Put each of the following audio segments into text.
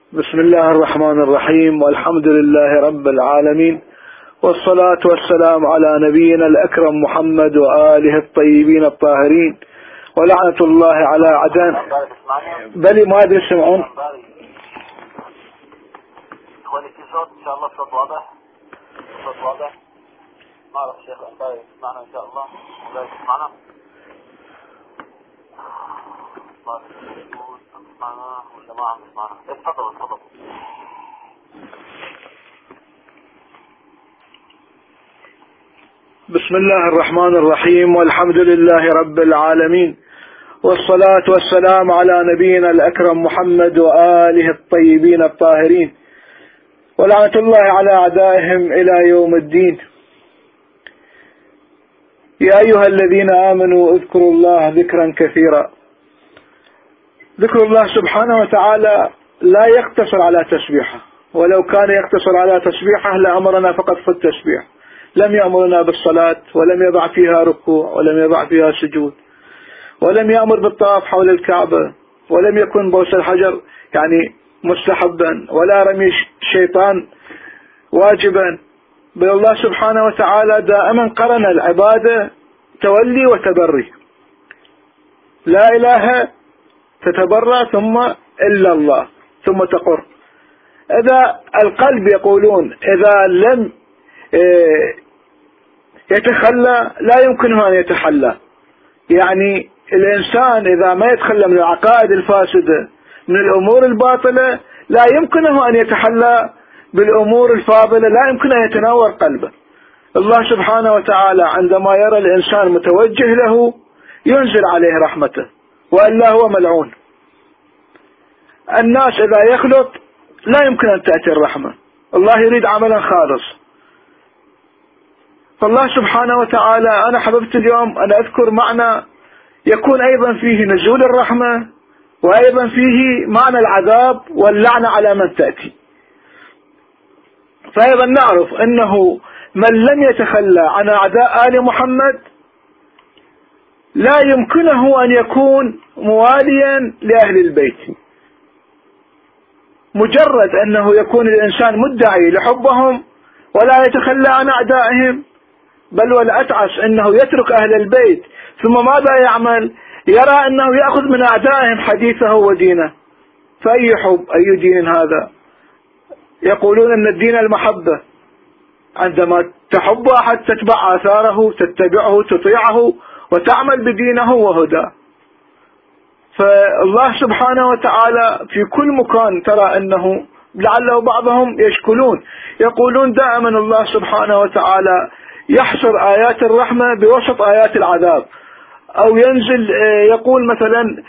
بسم الله الرحمن الرحيم، والحمد لله رب العالمين، والصلاة والسلام على نبينا الأكرم محمد وآله الطيبين الطاهرين، ولعنة الله على عدن. بلي ما أدري يسمعون. إخواني في صوت إن شاء الله، صوت واضح، صوت واضح. ما أعرف الشيخ الأنباري يسمعنا إن شاء الله، لا يسمعنا. معنا ولا ما عم يسمعنا؟ اتفضل. بسم الله الرحمن الرحيم، والحمد لله رب العالمين، والصلاة والسلام على نبينا الأكرم محمد وآله الطيبين الطاهرين، ولعنة الله على أعدائهم إلى يوم الدين. يا أيها الذين آمنوا اذكروا الله ذكرا كثيرا. ذكر الله سبحانه وتعالى لا يقتصر على تسبيحه، ولو كان يقتصر على تسبيحه لأمرنا فقط في التسبيح، لم يأمرنا بالصلاة، ولم يضع فيها ركوع، ولم يضع فيها سجود، ولم يأمر بالطواف حول الكعبة، ولم يكن بوس الحجر يعني مستحبا، ولا رمي الشيطان واجبا، بل الله سبحانه وتعالى دائما قرن العبادة تولي وتبري. لا إله تتبرى ثم إلا الله ثم تقر. إذا القلب يقولون إذا لم يتخلى لا يمكنه أن يتحلى، يعني الإنسان إذا ما يتخلى من العقائد الفاسدة من الأمور الباطلة لا يمكنه أن يتحلى بالأمور الفاضلة، لا يمكن أن يتنور قلبه. الله سبحانه وتعالى عندما يرى الإنسان متوجه له ينزل عليه رحمته، وإلا هو ملعون. الناس إذا يخلط لا يمكن أن تأتي الرحمة، الله يريد عملا خالص. فالله سبحانه وتعالى أنا حببت اليوم أن أذكر معنى يكون أيضا فيه نزول الرحمة، وأيضا فيه معنى العذاب واللعنة على من تأتي. فأيضا نعرف أنه من لم يتخلى عن أعداء آل محمد لا يمكنه أن يكون مواليا لأهل البيت. مجرد أنه يكون الإنسان مدعي لحبهم ولا يتخلى عن أعدائهم، بل والأتعس أنه يترك أهل البيت، ثم ماذا يعمل؟ يرى أنه يأخذ من أعدائهم حديثه ودينه. فأي حب، أي دين هذا؟ يقولون أن الدين المحبة، عندما تحب أحد تتبع آثاره، تتبعه، تطيعه، وتعمل بدينه وهداه. فالله سبحانه وتعالى في كل مكان ترى أنه لعله بعضهم يشكلون يقولون دائما الله سبحانه وتعالى يحصر آيات الرحمة بوسط آيات العذاب، أو ينزل يقول مثلا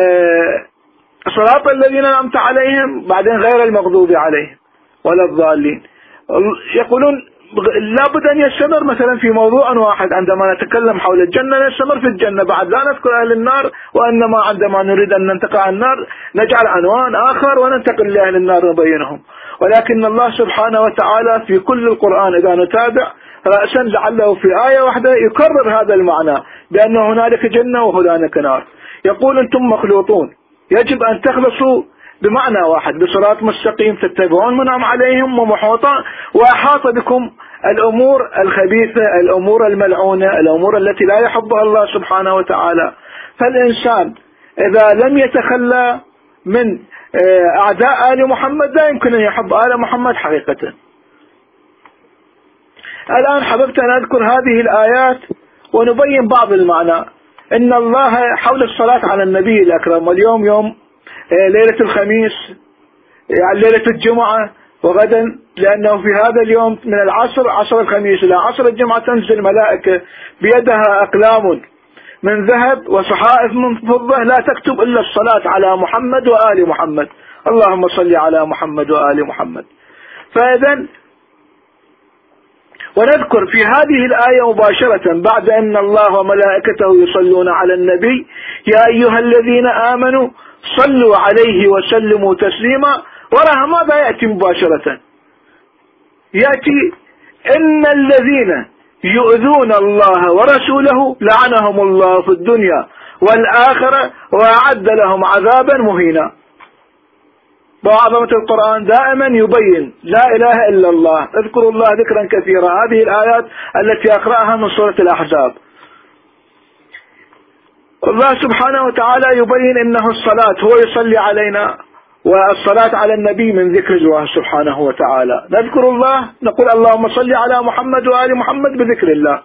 صراط الذين أنعمت عليهم بعدين غير المغضوب عليهم ولا الضالين. يقولون لابد أن يستمر مثلا في موضوع واحد، عندما نتكلم حول الجنة نستمر في الجنة، بعد لا نذكر أهل النار، وإنما عندما نريد أن ننتقل عن النار نجعل عنوان آخر وننتقل لأهل النار نبينهم. ولكن الله سبحانه وتعالى في كل القرآن إذا نتابع رأسا لعله في آية واحدة يكرر هذا المعنى، بأن هنالك جنة وهنالك نار. يقول أنتم مخلوطون، يجب أن تخلصوا بمعنى واحد، بصراط مستقيم تتبعون منعم عليهم ومحوطا، وأحاط بكم الأمور الخبيثة، الأمور الملعونة، الأمور التي لا يحبها الله سبحانه وتعالى. فالإنسان إذا لم يتخلى من أعداء آل محمد لا يمكن أن يحب آل محمد حقيقة. الآن حببت أن أذكر هذه الآيات ونبين بعض المعنى. إن الله حول الصلاة على النبي الأكرم، واليوم يوم ليلة الخميس، يعني ليلة الجمعة، وغدا لأنه في هذا اليوم من العصر، عصر الخميس إلى عصر الجمعة، تنزل ملائكة بيدها أقلام من ذهب وصحائف من فضة لا تكتب إلا الصلاة على محمد وآل محمد، اللهم صل على محمد وآل محمد. فإذن ونذكر في هذه الآية مباشرة بعد أن الله وملائكته يصلون على النبي يا أيها الذين آمنوا صلوا عليه وسلموا تسليما، وراها ماذا يأتي مباشرة؟ يأتي إن الذين يؤذون الله ورسوله لعنهم الله في الدنيا والآخرة وأعد لهم عذابا مهينا. وعظمة القرآن دائما يبين لا إله إلا الله، اذكروا الله ذكرا كثيرا. هذه الآيات التي أقرأها من سورة الأحزاب. الله سبحانه وتعالى يبين إنه الصلاة، هو يصلي علينا، والصلاة على النبي من ذكر الله سبحانه وتعالى. نذكر الله نقول اللهم صل على محمد وآل محمد بذكر الله.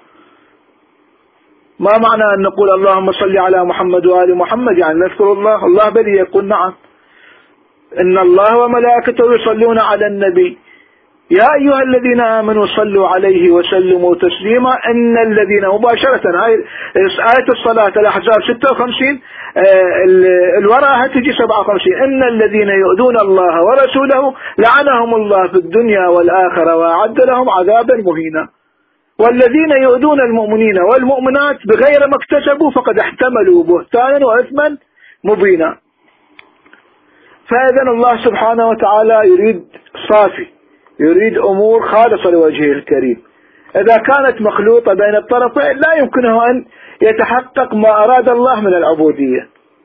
ما معنى أن نقول اللهم صل على محمد وآل محمد؟ يعني نذكر الله. الله بل يقول نعم إن الله وملائكته يصلون على النبي يا أيها الذين آمنوا صلوا عليه وسلموا تسليما. إن الذين مباشرة آية الصلاة الأحزاب 56 الوراء تجي 57 إن الذين يؤذون الله ورسوله لعنهم الله في الدنيا والآخرة وأعد لهم عذابا مهينا. والذين يؤذون المؤمنين والمؤمنات بغير ما اكتسبوا فقد احتملوا بهتانا وإثما مبينا. فإذن الله سبحانه وتعالى يريد صافي، يريد أمور خالصة لوجهه الكريم. إذا كانت مخلوطة بين الطرفين لا يمكنه أن يتحقق ما أراد الله من العبودية.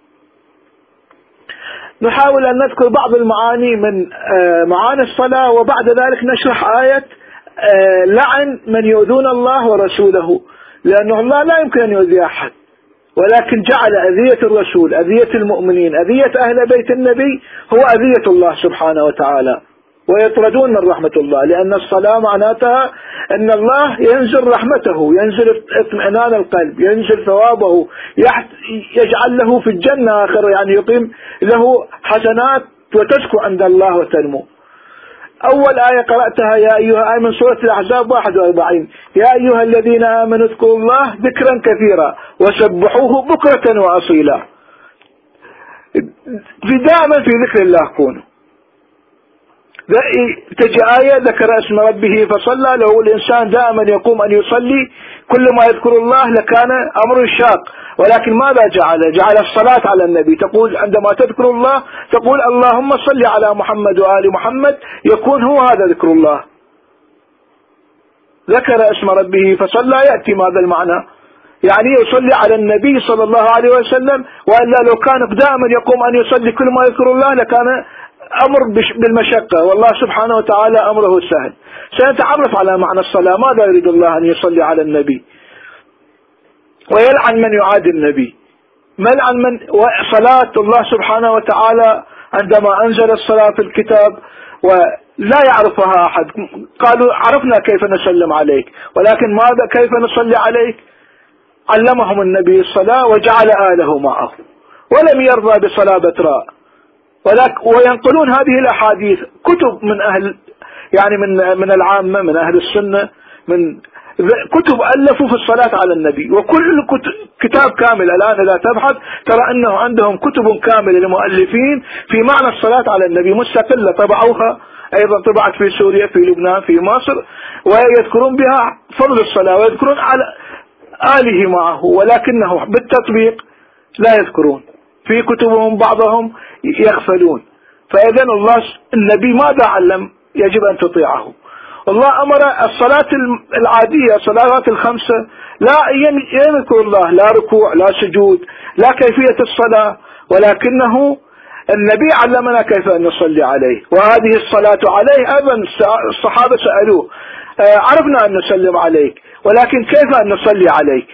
نحاول أن نذكر بعض المعاني من معاني الصلاة، وبعد ذلك نشرح آية لعن من يؤذون الله ورسوله، لأنه الله لا يمكن أن يؤذي أحد، ولكن جعل أذية الرسول، أذية المؤمنين، أذية أهل بيت النبي هو أذية الله سبحانه وتعالى، ويطردون من رحمة الله. لأن الصلاة معناتها أن الله ينزل رحمته، ينزل اطمئنان القلب، ينزل ثوابه، يجعل له في الجنة آخر، يعني يقيم له حسنات وتزكو عند الله وتنمو. أول آية قرأتها يا أيها آية من سورة الأحزاب 41 يا أيها الذين آمنوا اذكروا الله ذكرا كثيرا وسبحوه بكرة وأصيلا. دائما في ذكر الله كونوا. تجي آية ذكر اسم ربه فصلى، لو الإنسان دائما يقوم أن يصلي كل ما يذكر الله لكان أمر شاق، ولكن ماذا جعل الصلاة على النبي. تقول عندما تذكر الله تقول اللهم صل على محمد وآل محمد، يكون هو هذا ذكر الله. ذكر اسم ربه فصلى يأتي ماذا المعنى؟ يعني يصلي على النبي صلى الله عليه وسلم، وإلا لو كان دائما يقوم أن يصلي كل ما يذكر الله لكان أمر بالمشقة، والله سبحانه وتعالى أمره سهل. سنتعرف على معنى الصلاة، ماذا يريد الله أن يصلي على النبي ويلعن من يعادي النبي. ملعن من صلاة الله سبحانه وتعالى عندما أنزل الصلاة في الكتاب ولا يعرفها أحد، قالوا عرفنا كيف نسلم عليك، ولكن ماذا كيف نصلي عليك؟ علمهم النبي الصلاة وجعل آله معه، ولم يرضى بصلاة بتراء. وينقلون هذه الأحاديث كتب من أهل، يعني من العامة، من أهل السنة، من كتب ألفوا في الصلاة على النبي، وكل كتاب كامل الآن إذا تبحث ترى أنه عندهم كتب كاملة للمؤلفين في معنى الصلاة على النبي مستقلة، طبعوها أيضا، طبعت في سوريا، في لبنان، في مصر، ويذكرون بها فضل الصلاة ويذكرون على آله معه، ولكنه بالتطبيق لا يذكرون، في كتبهم بعضهم يغفلون. فإذا الله النبي ماذا علم؟ يجب أن تطيعه. الله أمر الصلاة العادية، الصلوات الخمسة لا يذكر الله، لا ركوع لا سجود لا كيفية الصلاة، ولكنه النبي علمنا كيف أن نصلي عليه. وهذه الصلاة عليه أيضا الصحابة سألوه عرفنا أن نسلم عليك، ولكن كيف أن نصلي عليك؟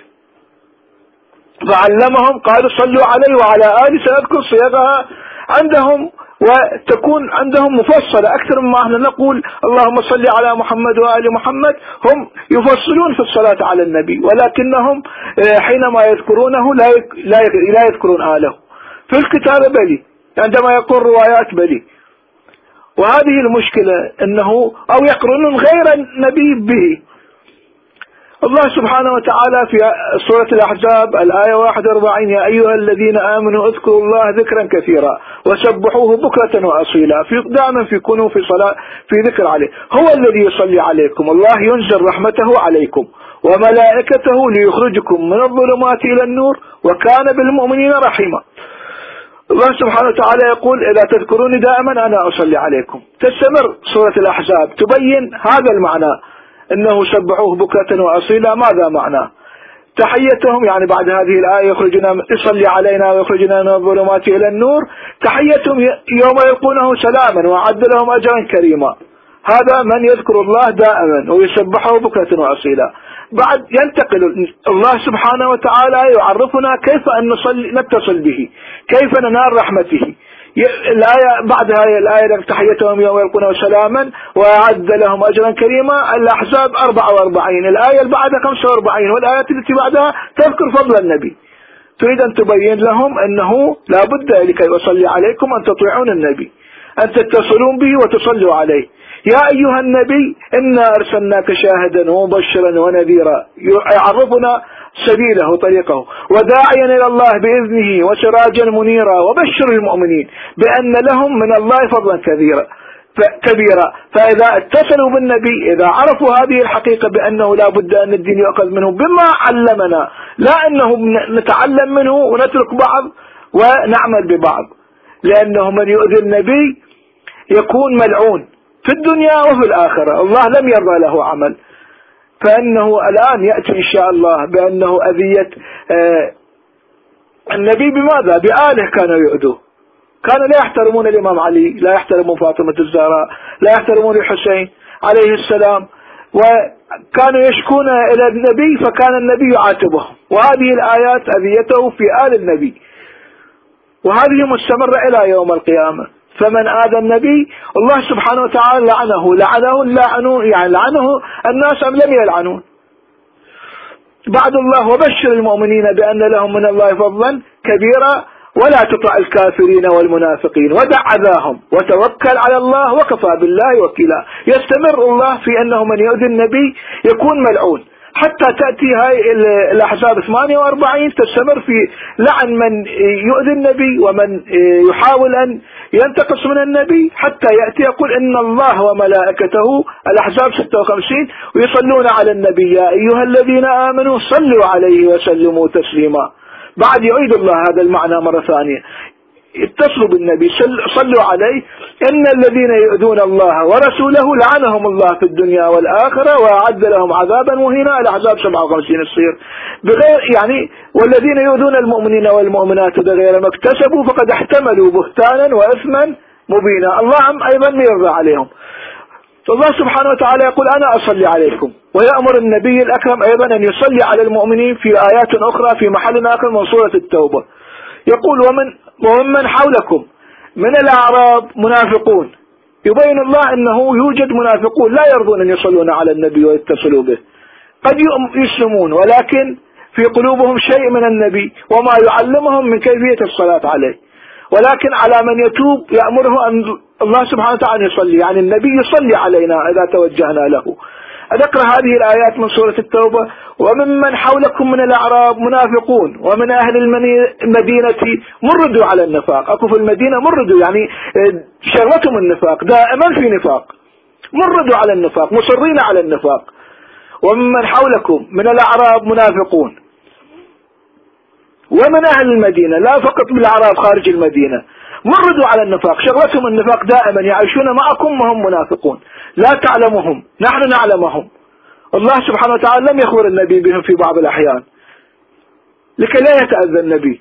فعلمهم قالوا صلوا عليه وعلى آله، سنذكر صيغها عندهم وتكون عندهم مفصلة أكثر مما احنا نقول اللهم صل على محمد وآل محمد. هم يفصلون في الصلاة على النبي، ولكنهم حينما يذكرونه لا يذكرون آله. في الكتابة بلي، عندما يقول روايات بلي. وهذه المشكلة أنه أو يقرنون غير النبي به. الله سبحانه وتعالى في سورة الأحزاب الآية 41 يا أيها الذين آمنوا اذكروا الله ذكرا كثيرا وسبحوه بكرة وأصيلا. دائما كونوا في صلاة في ذكر عليه. هو الذي يصلي عليكم، الله ينزل رحمته عليكم وملائكته ليخرجكم من الظلمات إلى النور وكان بالمؤمنين رحيما. الله سبحانه وتعالى يقول إذا تذكروني دائما أنا أصلي عليكم. تستمر سورة الأحزاب تبين هذا المعنى، إنه سبحوه بكرة وأصيلا. ماذا معناه؟ تحيتهم يعني بعد هذه الآية يصلي علينا ويخرجنا من الظلمات إلى النور، تحيتهم يوم يلقونه سلاما وأعد لهم أجرا كريما. هذا من يذكر الله دائما ويسبحه بكرة وأصيلا. بعد ينتقل الله سبحانه وتعالى يعرفنا كيف أن نتصل به، كيف ننال رحمته. الآية بعدها الآية تحيتهم يوم يلقونه سلاما وأعد لهم أجرا كريما. الأحزاب 44، الآية اللي بعدها 45، والآيات التي بعدها تذكر فضل النبي. تريد أن تبين لهم أنه لا بد لكي يصلي عليكم أن تطيعون النبي، أن تتصلون به وتصلوا عليه. يا أيها النبي إنا أرسلناك شاهدا ومبشرا ونذيرا، يعرفنا سبيله وطريقه، وداعيا إلى الله بإذنه وسراجا منيرا، وبشر المؤمنين بأن لهم من الله فضلا كبيرا. فإذا اتصلوا بالنبي، إذا عرفوا هذه الحقيقة بأنه لا بد أن الدين يؤخذ منه بما علمنا، لا أنه نتعلم منه ونترك بعض ونعمل ببعض، لأنه من يؤذي النبي يكون ملعون في الدنيا وفي الآخرة، الله لم يرضى له عمل. فإنه الآن يأتي إن شاء الله بأنه أذية النبي بماذا؟ بآله كانوا يؤذوه، كانوا لا يحترمون الإمام علي، لا يحترمون فاطمة الزهراء، لا يحترمون الحسين عليه السلام، وكانوا يشكون إلى النبي فكان النبي يعاتبهم. وهذه الآيات أذيته في آل النبي، وهذه مستمرة إلى يوم القيامة. فمن آذى النبي الله سبحانه وتعالى لعنه يعني لعنه الناس أم لم يلعنون. بعد الله وبشر المؤمنين بأن لهم من الله فضلا كبيرا ولا تطع الكافرين والمنافقين ودع أذاهم وتوكل على الله وكفى بالله وكيلا. يستمر الله في أنه من يؤذي النبي يكون ملعون حتى تأتي هاي الأحزاب 48 تستمر في لعن من يؤذي النبي ومن يحاول أن ينتقص من النبي، حتى يأتي يقول إن الله وملائكته الأحزاب 56 ويصلون على النبي يا أيها الذين آمنوا صلوا عليه وسلموا تسليما. بعد يعيد الله هذا المعنى مرة ثانية، اتصلوا بالنبي صلوا عليه. إن الذين يؤذون الله ورسوله لعنهم الله في الدنيا والآخرة وأعد لهم عذابا مهينا. الأحزاب 57 الصير بغير يعني والذين يؤذون المؤمنين والمؤمنات بغير ما اكتسبوا فقد احتملوا بهتانا وإثما مبينا. الله أيضا ما يرضى عليهم. فالله سبحانه وتعالى يقول أنا أصلي عليكم، ويأمر النبي الأكرم أيضا أن يصلي على المؤمنين في آيات أخرى في محل آخر من سورة التوبة. يقول ومن حولكم من الأعراب منافقون. يبين الله أنه يوجد منافقون لا يرضون أن يصلون على النبي ويتصلوا به، قد يسلمون ولكن في قلوبهم شيء من النبي وما يعلمهم من كيفية الصلاة عليه، ولكن على من يتوب يأمره أن الله سبحانه وتعالى يصلي، يعني النبي يصلي علينا إذا توجهنا له. أذكر هذه الآيات من سورة التوبة. وممن حولكم من الأعراب منافقون ومن أهل المدينة مردوا على النفاق. أكو في المدينة مردوا يعني شغلتهم النفاق، دائما في نفاق، مردوا على النفاق، مصرين على النفاق. وممن حولكم من الأعراب منافقون ومن أهل المدينة، لا فقط بالأعراب خارج المدينة، مردوا على النفاق، شغلتهم النفاق دائما، يعيشون معكم وهم منافقون لا تعلمهم نحن نعلمهم. الله سبحانه وتعالى لم يخبر النبي بهم في بعض الأحيان لكي لا يتأذى النبي.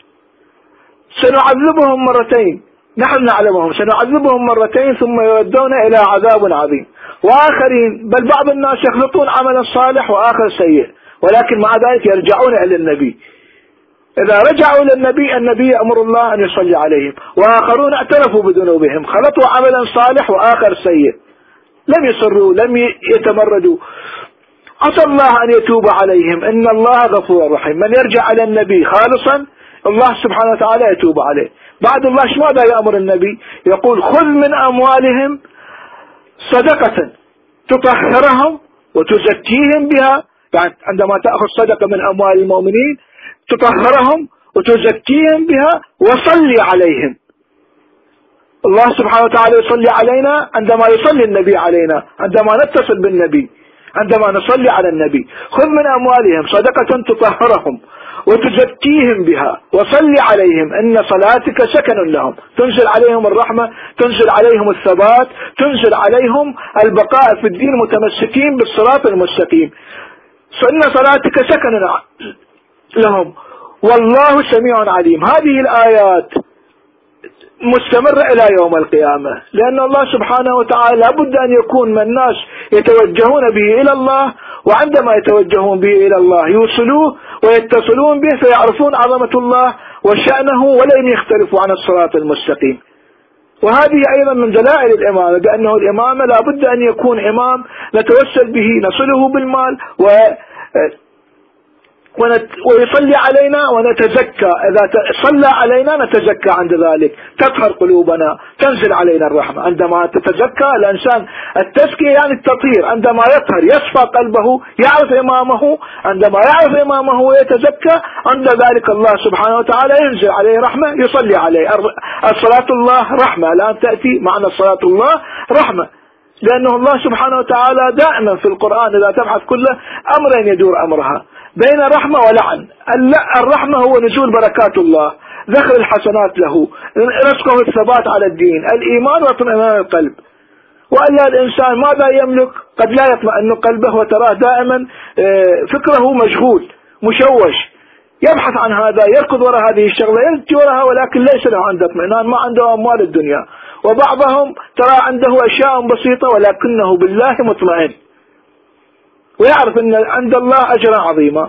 سنعذبهم مرتين، نحن نعلمهم، سنعذبهم مرتين ثم يودون إلى عذاب عظيم. وآخرين بل بعض الناس يخلطون عملا صالح وآخر سيء، ولكن مع ذلك يرجعون إلى النبي. إذا رجعوا للنبي النبي يأمر الله أن يصلي عليهم. وآخرون اعترفوا بذنوبهم، خلطوا عملا صالح وآخر سيء، لم يصروا لم يتمردوا. عسى الله أن يتوب عليهم إن الله غفور رحيم. من يرجع إلى النبي خالصا الله سبحانه وتعالى يتوب عليه. بعد الله ماذا يأمر النبي؟ يقول خذ من أموالهم صدقة تطهرهم وتزكيهم بها. يعني عندما تأخذ صدقة من أموال المؤمنين تطهرهم وتزكيهم بها وصلي عليهم. الله سبحانه وتعالى يصلي علينا عندما يصلي النبي علينا، عندما نتصل بالنبي، عندما نصلي على النبي. خذ من أموالهم صدقة تطهرهم وتزكيهم بها وصلي عليهم إن صلاتك سكن لهم. تنزل عليهم الرحمة، تنزل عليهم الثبات، تنزل عليهم البقاء في الدين متمسكين بالصراط المستقيم. إن صلاتك سكن لهم والله سميع عليم. هذه الآيات مستمرة إلى يوم القيامة، لأن الله سبحانه وتعالى لابد أن يكون من الناس يتوجهون به إلى الله، وعندما يتوجهون به إلى الله يوصلوه ويتصلون به فيعرفون عظمة الله وشأنه ولن يختلفوا عن الصراط المستقيم. وهذه أيضا من دلائل الإمامة، بأنه الإمامة لابد أن يكون إمام نتوسل به نصله بالمال ويصلي علينا ونتزكى. إذا صلى علينا نتزكى عند ذلك، تطهر قلوبنا، تنزل علينا الرحمة. عندما تتزكى الإنسان، التزكية يعني التطهير، عندما يطهر يصفى قلبه، يعرف إمامه، عندما يعرف إمامه ويتزكى عند ذلك الله سبحانه وتعالى ينزل عليه رحمة، يصلي عليه. الصلاة الله رحمة، الآن تأتي معنى الصلاة الله رحمة، لأنه الله سبحانه وتعالى دائما في القرآن إذا تبحث كله أمرين يدور أمرها بين رحمة ولعن. الرحمة هو نزول بركات الله، ذخر الحسنات له، رزقه الثبات على الدين، الإيمان واطمئنان القلب. وألا الإنسان ماذا يملك؟ قد لا يطمئن قلبه وتراه دائما فكره مشغول مشوش، يبحث عن هذا، يركض وراء هذه الشغلة، يلتي وراءها، ولكن ليس له عنده اطمئنان، ما عنده أموال الدنيا. وبعضهم ترى عنده أشياء بسيطة ولكنه بالله مطمئن، ويعرف أن عند الله أجرا عظيما.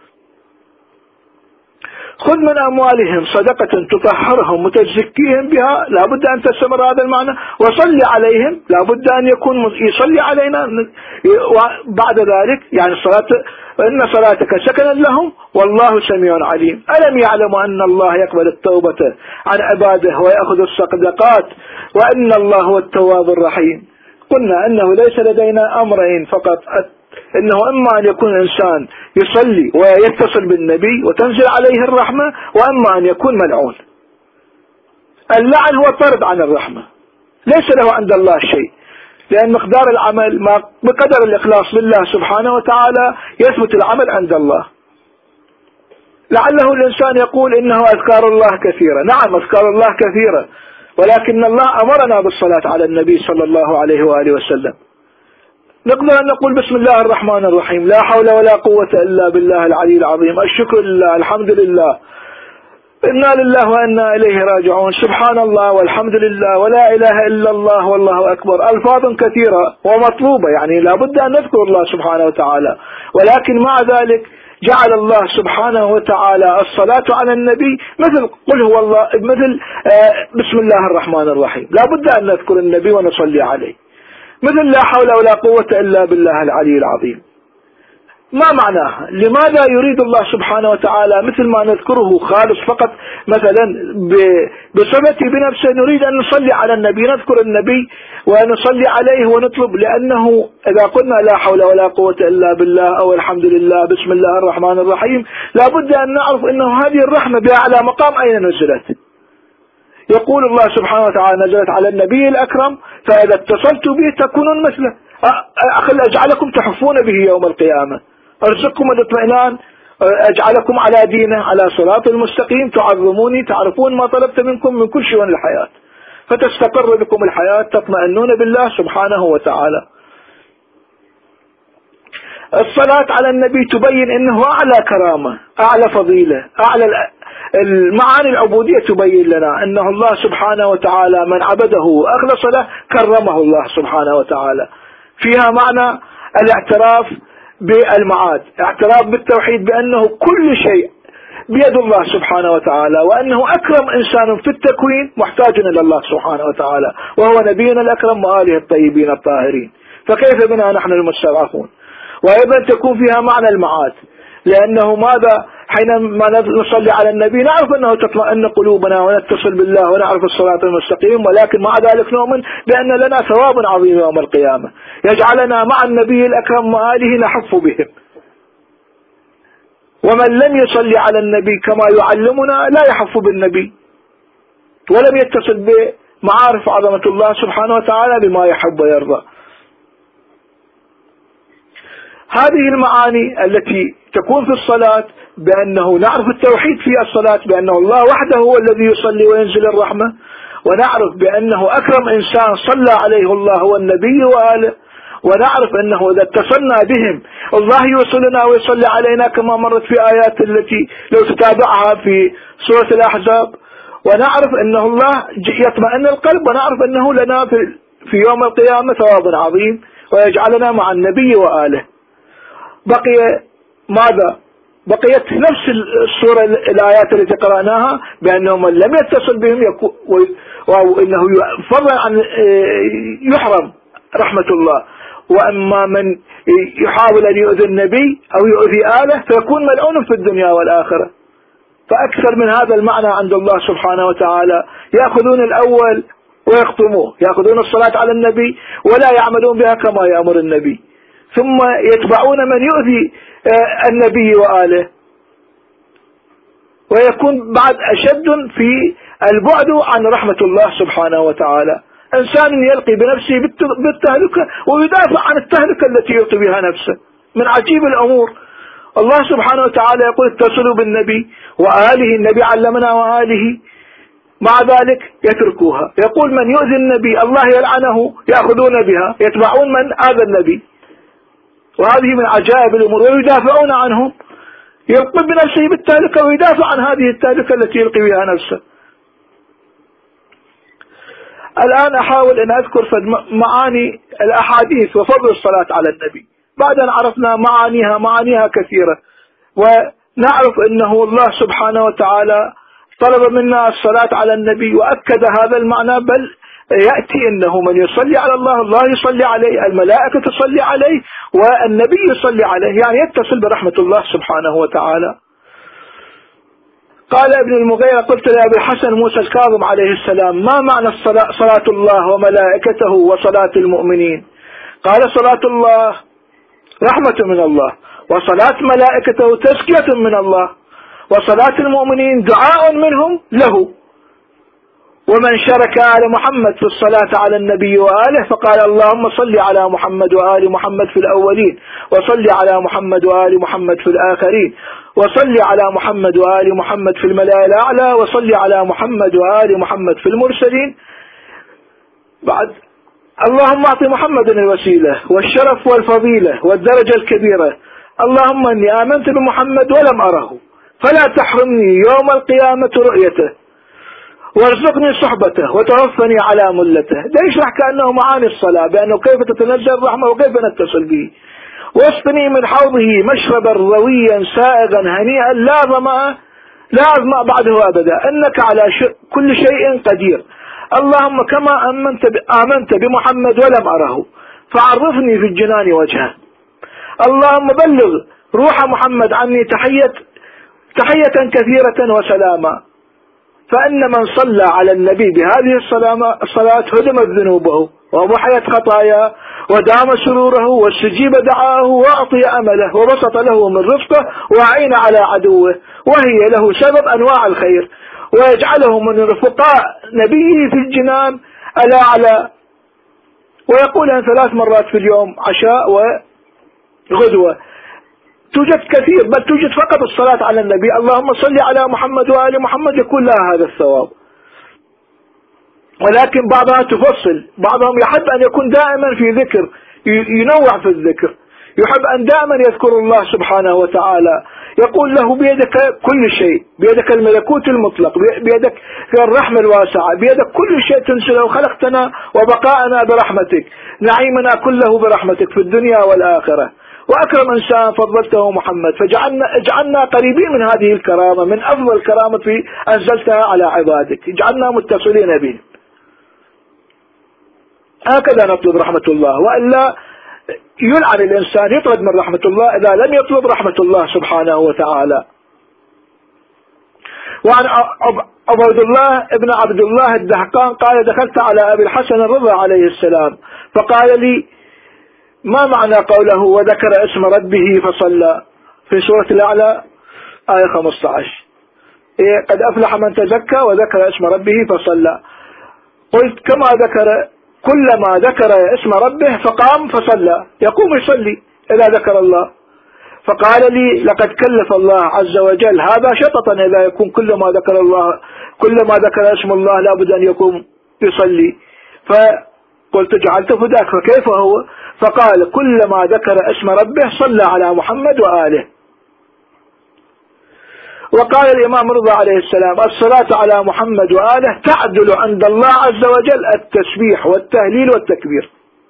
خذ من أموالهم صدقة تطهرهم وتزكيهم بها، لابد أن تستمر هذا المعنى. وصلي عليهم، لابد أن يكون يصلي علينا بعد ذلك، يعني الصلاة، إن صلاتك سكن لهم والله سميع عليم. ألم يعلموا أن الله يقبل التوبة عن عباده ويأخذ الصدقات وأن الله هو التواب الرحيم. قلنا أنه ليس لدينا أمرين فقط، إنه إما أن يكون إنسان يصلي ويتصل بالنبي وتنزل عليه الرحمة، وإما أن يكون ملعون. اللعن هو طرد عن الرحمة، ليس له عند الله شيء، لأن مقدار العمل ما بقدر الإخلاص لله سبحانه وتعالى يثبت العمل عند الله. لعله الإنسان يقول إنه أذكار الله كثيرة، نعم أذكار الله كثيرة، ولكن الله أمرنا بالصلاة على النبي صلى الله عليه وآله وسلم. نقدر أن نقول بسم الله الرحمن الرحيم، لا حول ولا قوة إلا بالله العلي العظيم، الشكر لله، الحمد لله، إنا لله وإنا إليه راجعون، سبحان الله والحمد لله ولا إله إلا الله والله أكبر. ألفاظ كثيرة ومطلوبة، يعني لا بد أن نذكر الله سبحانه وتعالى، ولكن مع ذلك جعل الله سبحانه وتعالى الصلاة على النبي مثل قل هو الله، مثل بسم الله الرحمن الرحيم، لا بد أن نذكر النبي ونصلي عليه، مثل لا حول ولا قوة إلا بالله العلي العظيم. ما معناها؟ لماذا يريد الله سبحانه وتعالى مثل ما نذكره خالص فقط مثلا بصفتي بنفسه نريد أن نصلي على النبي، نذكر النبي ونصلي عليه ونطلب، لأنه إذا قلنا لا حول ولا قوة إلا بالله أو الحمد لله بسم الله الرحمن الرحيم، لابد أن نعرف أنه هذه الرحمة بأعلى مقام أين نزلت. يقول الله سبحانه وتعالى نزلت على النبي الأكرم، فإذا اتصلت به تكونون مثله، أجعلكم تحفون به يوم القيامة، أرزقكم الاطمئنان، أجعلكم على دينه على صراط المستقيم، تعظموني، تعرفون ما طلبت منكم من كل شؤون الحياة، فتستقر بكم الحياة، تطمئنون بالله سبحانه وتعالى. الصلاة على النبي تبين أنه أعلى كرامة، أعلى فضيلة، أعلى المعاني العبودية، تبين لنا أنه الله سبحانه وتعالى من عبده وأخلص له كرمه الله سبحانه وتعالى. فيها معنى الاعتراف بالمعاد، اعتراف بالتوحيد، بأنه كل شيء بيد الله سبحانه وتعالى، وأنه أكرم إنسان في التكوين محتاج إلى الله سبحانه وتعالى، وهو نبينا الأكرم وآله الطيبين الطاهرين، فكيف بنا نحن المستضعفون. وأيضا تكون فيها معنى المعاد، لأنه ماذا حينما نصلي على النبي نعرف أنه تطمئن قلوبنا ونتصل بالله ونعرف الصراط المستقيم، ولكن مع ذلك نؤمن بأن لنا ثواب عظيم يوم القيامة يجعلنا مع النبي الأكرم وآله نحف بهم. ومن لم يصلي على النبي كما يعلمنا لا يحف بالنبي، ولم يتصل بمعارف عظمة الله سبحانه وتعالى بما يحب ويرضى. هذه المعاني التي تكون في الصلاة، بأنه نعرف التوحيد في الصلاة، بأنه الله وحده هو الذي يصلي وينزل الرحمة، ونعرف بأنه أكرم إنسان صلى عليه الله هو النبي وآله، ونعرف أنه إذا اتصلنا بهم الله يوصلنا ويصلي علينا كما مرت في آيات التي لو تتابعها في سورة الأحزاب. ونعرف أنه الله يطمئن القلب، ونعرف أنه لنا في يوم القيامة ثواب عظيم ويجعلنا مع النبي وآله. بقي ماذا؟ بقيت نفس السورة الآيات التي قرأناها بأنه من لم يتصل بهم وإنه فضلا عن يحرم رحمة الله، وأما من يحاول أن يؤذي النبي أو يؤذي آله فيكون ملعون في الدنيا والآخرة. فأكثر من هذا المعنى عند الله سبحانه وتعالى. يأخذون الأول ويختموه، يأخذون الصلاة على النبي ولا يعملون بها كما يأمر النبي، ثم يتبعون من يؤذي النبي وآله، ويكون بعد أشد في البعد عن رحمة الله سبحانه وتعالى. إنسان يلقي بنفسه بالتهلكة ويدافع عن التهلكة التي يلقي بها نفسه. من عجيب الأمور الله سبحانه وتعالى يقول اتصلوا بالنبي وآله، النبي علمنا وآله، مع ذلك يتركوها. يقول من يؤذي النبي الله يلعنه، يأخذون بها، يتبعون من آذى النبي. وهذه من عجائب الأمور، ويدافعون عنهم، يلقي بنفسه بالتهلكة ويدافع عن هذه التهلكة التي يلقي بها نفسه. الآن أحاول أن أذكر معاني الأحاديث وفضل الصلاة على النبي بعد أن عرفنا معانيها كثيرة، ونعرف أنه الله سبحانه وتعالى طلب منا الصلاة على النبي وأكد هذا المعنى، بل يأتي أنه من يصلي على الله الله يصلي عليه، الملائكة تصلي عليه، والنبي يصلي عليه، يعني يتصل برحمة الله سبحانه وتعالى. قال ابن المغيرة قلت لأبي الحسن موسى الكاظم عليه السلام ما معنى صلاة الله وملائكته وصلاة المؤمنين؟ قال صلاة الله رحمة من الله، وصلاة ملائكته تزكية من الله، وصلاة المؤمنين دعاء منهم له. ومن شرك آل محمد في الصلاة على النبي وآله فقال اللهم صل على محمد وآل محمد في الأولين، وصل على محمد وآل محمد في الآخرين، وصل على محمد وآل محمد في الملأ الأعلى، وصل على محمد وآل محمد في المرسلين. بعد اللهم أعط محمد الوسيلة والشرف والفضيلة والدرجة الكبيرة. اللهم إني آمنت بمحمد ولم أره فلا تحرمني يوم القيامة رؤيته، وارزقني صحبته وتوفني على ملته. ده يشرح كأنه معاني الصلاة، بأنه كيف تتنزل الرحمة وكيف نتصل به. واسقني من حوضه مشربا رويا سائغا هنيئا لا أظمأ بعده أبدا، إنك على كل شيء قدير. اللهم كما آمنت بمحمد ولم أره فعرفني في الجنان وجهه. اللهم بلغ روح محمد عني تحية كثيرة وسلاما، فإن من صلى على النبي بهذه الصلاة هدمت ذنوبه ومحيت خطاياه ودام سروره واستجيب دعاه وأعطي أمله وبسط له من رزقه وأعين على عدوه، وهي له سبب أنواع الخير، ويجعله من رفقاء نبيه في الجنان الأعلى. ويقولها 3 مرات في اليوم، عشاء وغدوة. توجد كثير، بل توجد فقط الصلاة على النبي اللهم صل على محمد وآل محمد يكون لها هذا الثواب. ولكن بعضها تفصل، بعضهم يحب أن يكون دائما في ذكر، ينوع في الذكر، يحب أن دائما يذكر الله سبحانه وتعالى، يقول له بيدك كل شيء، بيدك الملكوت المطلق، بيدك الرحمة الواسعة، بيدك كل شيء تنزله، خلقتنا وبقاءنا برحمتك، نعيمنا كله برحمتك في الدنيا والآخرة. وأكرم إنسان فضلته محمد، اجعلنا قريبين من هذه الكرامة، من أفضل كرامة في أنزلتها على عبادك، اجعلنا متصلين به. هكذا نطلب رحمة الله، وإلا يلعن الإنسان، يطرد من رحمة الله إذا لم يطلب رحمة الله سبحانه وتعالى. وعن عبد الله ابن عبد الله الدهقان قال دخلت على أبي الحسن الرضا عليه السلام فقال لي ما معنى قوله وذكر اسم ربه فصلى في سورة الأعلى آية 15 قد أفلح من تزكى وذكر اسم ربه فصلى. قلت كما كلما ذكر اسم ربه فقام فصلى، يقوم يصلي إذا ذكر الله. فقال لي لقد كلف الله عز وجل هذا شططا إذا يكون كلما ذكر اسم الله لابد أن يقوم يصلي. قلت جعلت فداك، فكيف هو؟ فقال كلما ذكر اسم ربه صلى على محمد وآله. وقال الإمام رضا عليه السلام الصلاة على محمد وآله تعدل عند الله عز وجل التسبيح والتهليل والتكبير،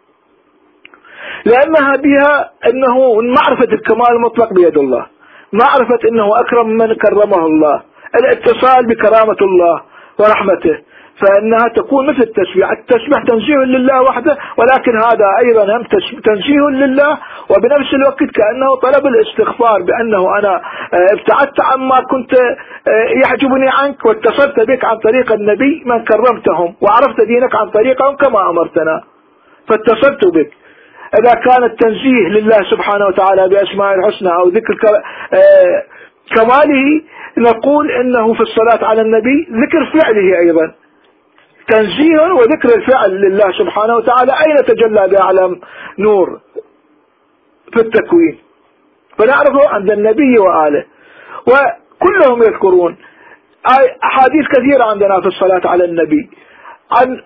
لأنها بها أنه معرفة الكمال المطلق بيد الله، معرفة أنه أكرم من كرمه الله، الاتصال بكرامة الله ورحمته، فإنها تكون مثل التسبيح. التسبيح تنزيه لله وحده، ولكن هذا أيضا تنزيه لله، وبنفس الوقت كأنه طلب الاستغفار، بأنه أنا ابتعدت عما كنت يحجبني عنك، واتصلت بك عن طريق النبي من كرمتهم، وعرفت دينك عن طريقهم كما أمرتنا، فاتصلت بك. إذا كان التنزيه لله سبحانه وتعالى بأسماء الحسنى أو ذكر كماله، نقول إنه في الصلاة على النبي ذكر فعله أيضا، تنزيه وذكر الفعل لله سبحانه وتعالى. أين تجلى بأعلم نور في التكوين؟ فنعرفه عند النبي وآله، وكلهم يذكرون أحاديث كثيرة عندنا في الصلاة على النبي. عن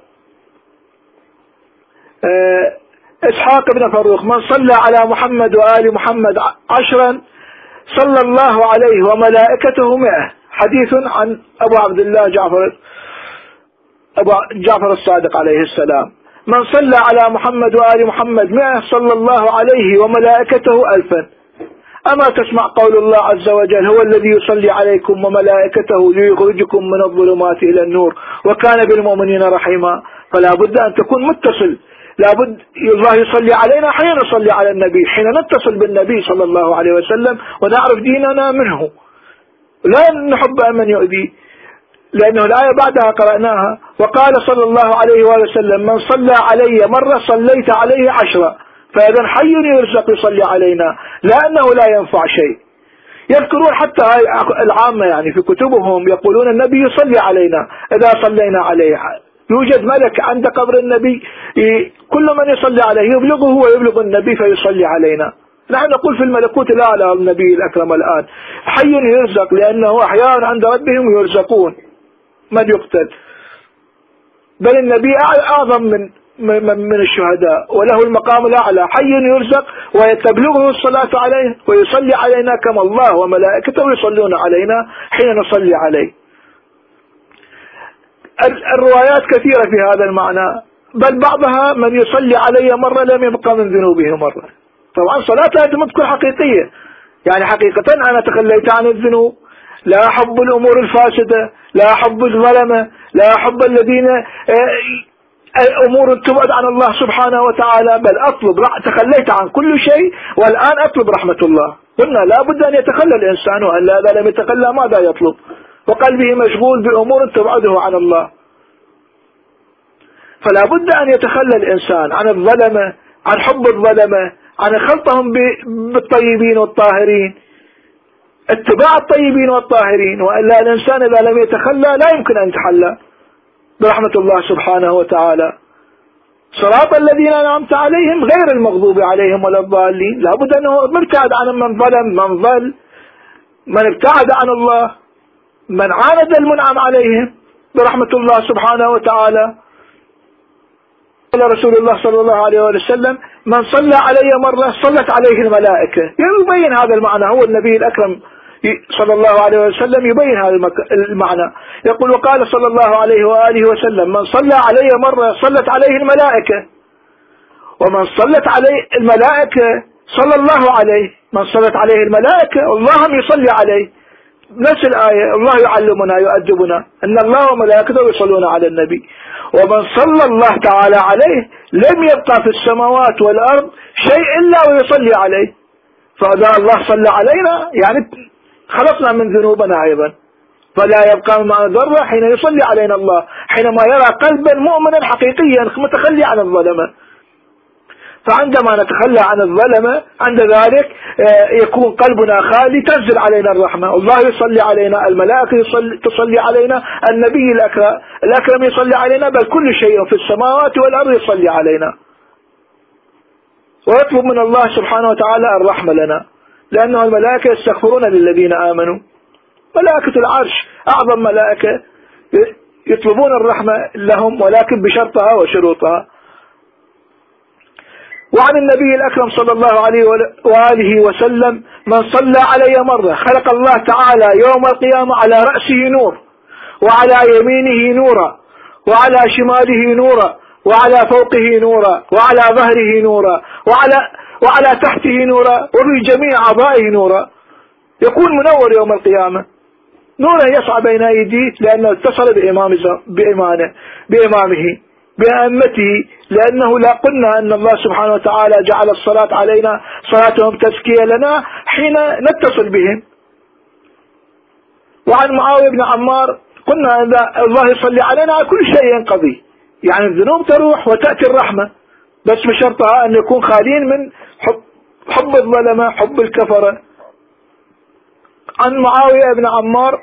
إسحاق بن فروخ من صلى على محمد وآل محمد 10 صلى الله عليه وملائكته 100. حديث عن أبو عبد الله جعفر الصادق عليه السلام من صلى على محمد وآل محمد 100 صلى الله عليه وملائكته 1000. أما تسمع قول الله عز وجل هو الذي يصلي عليكم وملائكته ليخرجكم من الظلمات إلى النور وكان بالمؤمنين رحيما. فلا بد أن تكون متصل، لا بد الله يصلي علينا حين نصلي على النبي، حين نتصل بالنبي صلى الله عليه وسلم ونعرف ديننا منه، لا نحب من يؤذي، لأنه الآية بعدها قرأناها وقال صلى الله عليه وسلم من صلى علي مرة صليت عليه 10. فإذا حي يرزق يصلي علينا، لأنه لا ينفع شيء. يذكرون حتى العامة يعني في كتبهم يقولون النبي يصلي علينا إذا صلينا عليه، يوجد ملك عند قبر النبي كل من يصلي عليه يبلغه ويبلغ النبي فيصلي علينا. نحن نقول في الملكوت الأعلى النبي الأكرم الآن حي يرزق، لأنه أحياء عند ربهم يرزقون من يقتل، بل النبي أعظم من الشهداء وله المقام الأعلى، حي يرزق وتبلغه الصلاة عليه ويصلي علينا كما الله وملائكته يصلون علينا حين نصلي عليه. الروايات كثيرة في هذا المعنى، بل بعضها من يصلي علي مرة لم يبقى من ذنوبه مرة. طبعا صلاتها لازم تكون حقيقية، يعني حقيقة أنا تخليت عن الذنوب، لا أحب الأمور الفاسدة، لا أحب الظلمة، لا أحب الذين أمور تبعد عن الله سبحانه وتعالى، بل أطلب تخليت عن كل شيء والآن أطلب رحمة الله. قلنا لا بد أن يتخلى الإنسان، وأن إذا لم يتخلى ماذا يطلب؟ وقلبه مشغول بأمور تبعده عن الله. فلا بد أن يتخلى الإنسان عن الظلمة، عن حب الظلمة، عن خلطهم بالطيبين والطاهرين، اتباع الطيبين والطاهرين، وإلا الإنسان إذا لم يتخلى لا يمكن أن يتحلى برحمة الله سبحانه وتعالى. صراط الذين أنعمت عليهم غير المغضوب عليهم ولا الضالين. لا بد أنه مبتعد عن من ظلم، من ضل، من ابتعد عن الله، من عاند المنعم عليهم برحمة الله سبحانه وتعالى. قال رسول الله صلى الله عليه وسلم من صلى علي مرة صلت عليه الملائكة. يبين هذا المعنى، هو النبي الأكرم صلى الله عليه وسلم يبين هذا المعنى. يقول وقال صلى الله عليه وآله وسلم من صلى علي مرة صلت عليه الملائكة، ومن صلت عليه الملائكة صلى الله عليه، من صلت عليه الملائكة اللهم يصلي عليه. نفس الآية الله يعلمنا يؤدبنا أن الله وملائكته يصلون على النبي، ومن صلى الله تعالى عليه لم يبقى في السماوات والأرض شيء إلا ويصلي عليه. فإذا الله صلى علينا يعني خلصنا من ذنوبنا أيضا، فلا يبقى معنا ذرة حين يصلي علينا الله، حينما يرى قلبا مؤمنا حقيقيا متخلي عن الظلمة. فعندما نتخلى عن الظلمة عند ذلك يكون قلبنا خالي، تنزل علينا الرحمة، الله يصلي علينا، الملائكة تصلي علينا، النبي الأكرم يصلي علينا، بل كل شيء في السماوات والأرض يصلي علينا، ويطلب من الله سبحانه وتعالى الرحمة لنا، لأنه الملائكة يستغفرون للذين آمنوا. ملائكة العرش أعظم ملائكة يطلبون الرحمة لهم، ولكن بشرطها وشروطها. وعن النبي الأكرم صلى الله عليه وآله وسلم: من صلى علي مرة خلق الله تعالى يوم القيامة على رأسه نور، وعلى يمينه نورا، وعلى شماله نورا، وعلى فوقه نورا، وعلى ظهره نورا، وعلى تحته نورا، وفي جميع أعضائه نورا. يكون منور يوم القيامة، نورا يسعى بين أيديه لأنه اتصل بإمامه بأئمته، لأنه لا قلنا أن الله سبحانه وتعالى جعل الصلاة علينا صلاتهم تزكية لنا حين نتصل بهم. وعن معاوية بن عمار قلنا أن الله يصلي علينا كل شيء ينقضي، يعني الذنوب تروح وتأتي الرحمة، بس بشرطها أن يكون خالين من حب الظلمة، حب الكفرة. عن معاوية بن عمار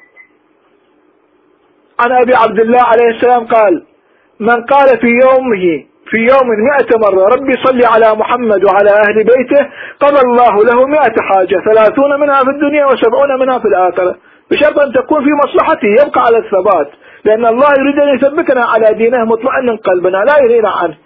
عن أبي عبد الله عليه السلام قال: من قال في يوم 100 مرة ربي صلي على محمد وعلى أهل بيته قضى الله له 100 حاجة، 30 منها في الدنيا و70 منها في الآخرة، بشرط أن تكون في مصلحته، يبقى على الثبات، لأن الله يريد أن يثبتنا على دينه مطمئن قلبنا لا يرينا عنه.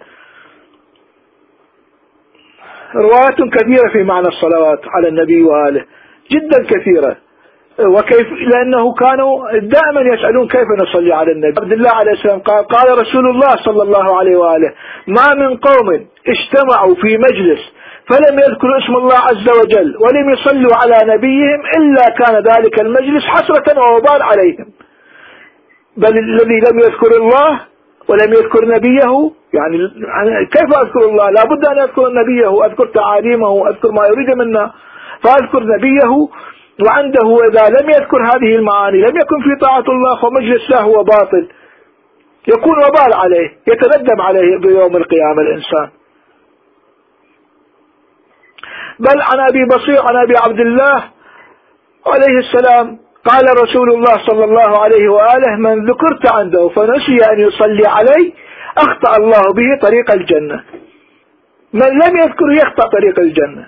روايات كثيرة في معنى الصلوات على النبي وآله، جدا كثيرة. وكيف؟ لأنه كانوا دائما يسألون كيف نصلي على النبي. عبد الله عليه السلام قال رسول الله صلى الله عليه وآله: ما من قوم اجتمعوا في مجلس فلم يذكروا اسم الله عز وجل ولم يصلوا على نبيهم إلا كان ذلك المجلس حسرة ووبال عليهم. بل الذي لم يذكر الله ولم يذكر نبيه، يعني كيف أذكر الله؟ لا بد أن أذكر نبيه، أذكر تعاليمه، أذكر ما يريد منا، فأذكر نبيه. وعنده إذا لم يذكر هذه المعاني لم يكن في طاعة الله، فمجلس له هو باطل، يكون وبال عليه، يتندم عليه بيوم القيامة الإنسان. بل عن أبي بصير عن أبي عبد الله عليه السلام قال رسول الله صلى الله عليه وآله: من ذكرت عنده فنسي أن يصلي علي أخطأ الله به طريق الجنة. من لم يذكر يخطأ طريق الجنة،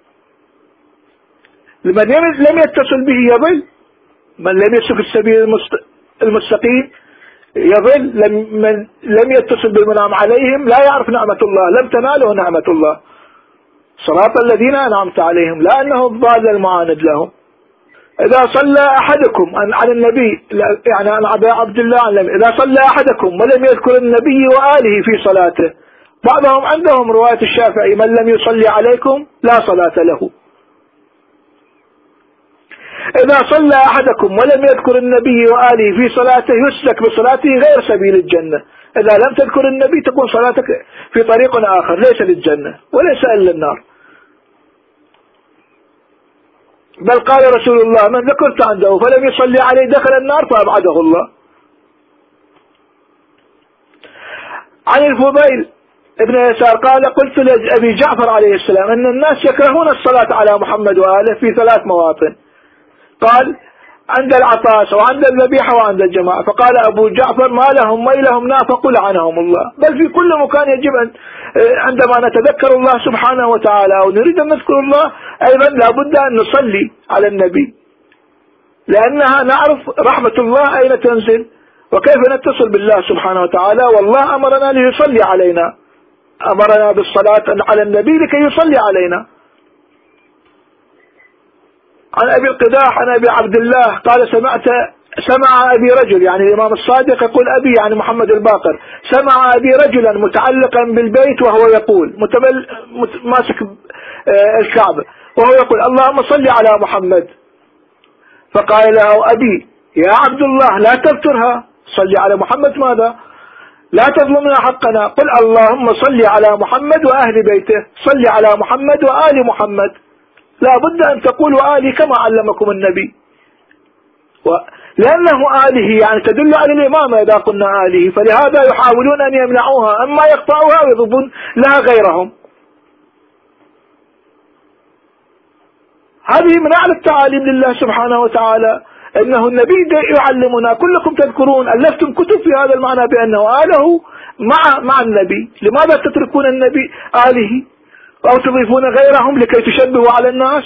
من لم يتصل به يضل، من لم يسلك السبيل المستقيم يضل، من لم يتصل بالمنعم عليهم لا يعرف نعمة الله، لم تناله نعمة الله. صراط الذين أنعمت عليهم، لا أنه الضال المعاند لهم. إذا صلى أحدكم عن النبي، يعني عن عبد الله إذا صلى أحدكم ولم يذكر النبي وآله في صلاته، بعضهم عندهم رواية الشافعي: من لم يصلي عليكم لا صلاة له. إذا صلى أحدكم ولم يذكر النبي وآله في صلاته يسلك بصلاته غير سبيل الجنة. إذا لم تذكر النبي تكون صلاتك في طريق آخر ليس للجنة وليس إلا النار. بل قال رسول الله: من ذكرت عنده فلم يصلي عليه دخل النار فأبعده الله. عن الفضيل ابن يسار قال: قلت لأبي جعفر عليه السلام أن الناس يكرهون الصلاة على محمد وآله في 3 مواطن. قال: عند العطاس وعند الذبيحة وعند الجماعة. فقال أبو جعفر: ما لهم ويلهم نافقوا لعنهم الله. بل في كل مكان يجب أن عندما نتذكر الله سبحانه وتعالى ونريد أن نذكر الله أيضا لابد أن نصلي على النبي، لأنها نعرف رحمة الله أين تنزل وكيف نتصل بالله سبحانه وتعالى. والله أمرنا ليصلي علينا، أمرنا بالصلاة على النبي لكي يصلي علينا. عن أبي القداح عن أبي عبد الله قال: سمع أبي رجل، يعني الإمام الصادق يقول أبي يعني محمد الباقر، سمع أبي رجلا متعلقا بالبيت وهو يقول ماسك الكعبة وهو يقول: اللهم صل على محمد. فقال له أبي: يا عبد الله لا تذكرها، صل على محمد ماذا؟ لا تظلمنا حقنا، قل اللهم صل على محمد وأهل بيته، صل على محمد وآل محمد. لا بد أن تقول آلي كما علمكم النبي، لأنه آله يعني تدل على الإمامة إذا قلنا آله، فلهذا يحاولون أن يمنعوها أما يقطعوها ويضبون لها غيرهم. هذه من أعلى التعاليم لله سبحانه وتعالى، أنه النبي يعلمنا. كلكم تذكرون ألفتم كتب في هذا المعنى بأنه آله مع النبي، لماذا تتركون النبي آله أو تضيفون غيرهم لكي تشبهوا على الناس؟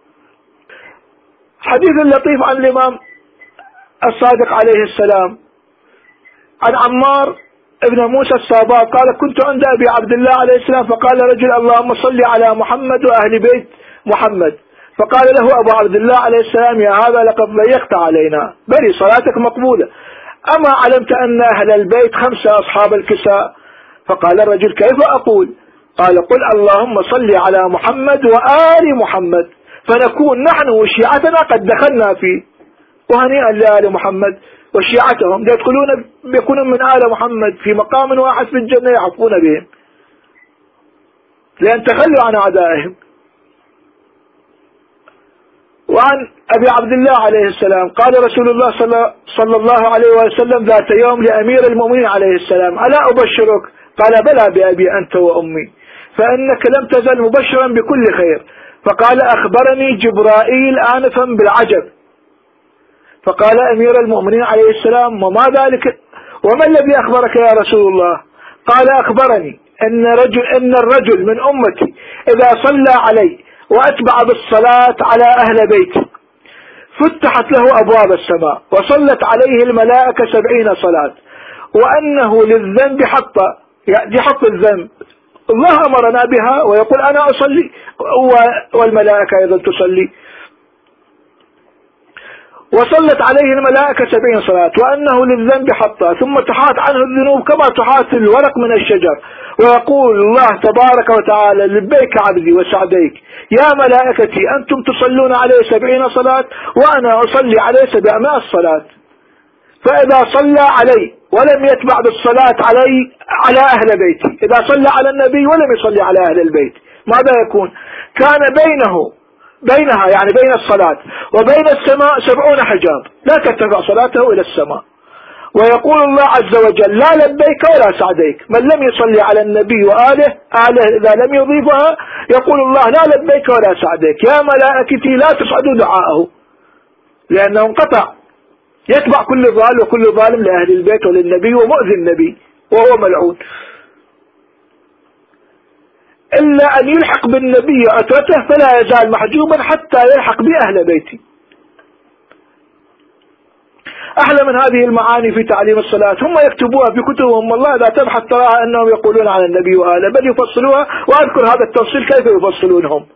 حديث لطيف عن الإمام الصادق عليه السلام عن عمار ابن موسى الصاباب قال كنت عند أبي عبد الله عليه السلام فقال رجل اللهم صل على محمد وأهل بيت محمد، فقال له أبو عبد الله عليه السلام يا هذا لقد ضيقت علينا، بل صلاتك مقبولة، أما علمت أن أهل البيت 5 أصحاب الكساء؟ فقال الرجل كيف أقول؟ قال قل اللهم صل على محمد وآل محمد فنكون نحن وشيعتنا قد دخلنا فيه، وهنيئا لآل محمد وشيعتهم يكونون من آل محمد في مقام واحد في الجنة يعفون بهم لأن تخلوا عن أعدائهم. وعن أبي عبد الله عليه السلام قال رسول الله صلى الله عليه وسلم ذات يوم لأمير المؤمنين عليه السلام ألا أبشرك؟ قال بلى بأبي أنت وأمي، فإنك لم تزل مبشرا بكل خير. فقال أخبرني جبرائيل آنفا بالعجب. فقال أمير المؤمنين عليه السلام وما ذلك؟ وما الذي أخبرك يا رسول الله؟ قال أخبرني أن الرجل من أمتي إذا صلى علي وأتبع بالصلاة على أهل بيتي فتحت له أبواب السماء وصلت عليه الملائكة 70 صلاة، وأنه للذنب يحط الذنب الله أمرنا بها ويقول أنا أصلي والملائكة أيضا تصلي، وصلت عليه الملائكة 70 صلاة، وأنه للذنب حطها ثم تحات عنه الذنوب كما تحات الورق من الشجر، ويقول الله تبارك وتعالى لبيك عبدي وسعديك يا ملائكتي أنتم تصلون عليه 70 صلاة وأنا أصلي عليه 700 صلاة. فإذا صلى علي ولم يتبع بالصلاة على أهل بيتي، إذا صلى على النبي ولم يصلي على أهل البيت ماذا يكون؟ كان بينها يعني بين الصلاة وبين السماء 70 حجاب لا ترتفع صلاته إلى السماء. ويقول الله عز وجل لا لبيك ولا سعديك، من لم يصلي على النبي وآله إذا لم يضيفها يقول الله لا لبيك ولا سعديك يا ملائكتي لا تصعدوا دعاءه، لأنه انقطع، يتبع كل ضال وكل ظالم لأهل البيت وللنبي ومؤذي النبي وهو ملعون، إلا أن يلحق بالنبي أترته فلا يزال محجوبا حتى يلحق بأهل بيتي. أحلى من هذه المعاني في تعليم الصلاة هم يكتبوها في كتبهم، والله إذا تبحث تراها أنهم يقولون على النبي وآله، بل يفصلوها، وأذكر هذا التفصيل كيف يفصلونهم.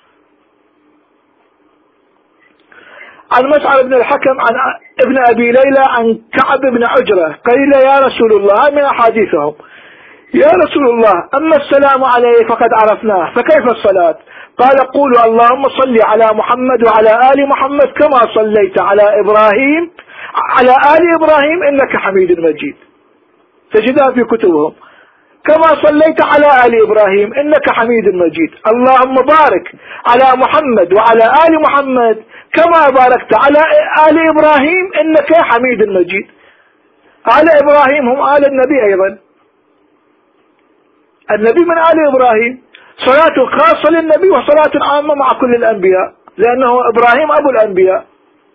عن مسعر بن الحكم عن ابن أبي ليلى عن كعب بن عجرة قيل يا رسول الله من أحاديثهم يا رسول الله أما السلام عليه فقد عرفناه فكيف الصلاة؟ قال قولوا اللهم صل على محمد وعلى آل محمد كما صليت على آل إبراهيم إنك حميد مجيد، تجدها في كتبهم كما صليت على آل إبراهيم إنك حميد مجيد. اللهم بارك على محمد وعلى آل محمد كما باركت على آل إبراهيم إنك حميد مجيد. آل إبراهيم هم آل النبي أيضا، النبي من آل إبراهيم، صلاة خاصة للنبي وصلاة عامة مع كل الأنبياء لأنه إبراهيم أبو الأنبياء.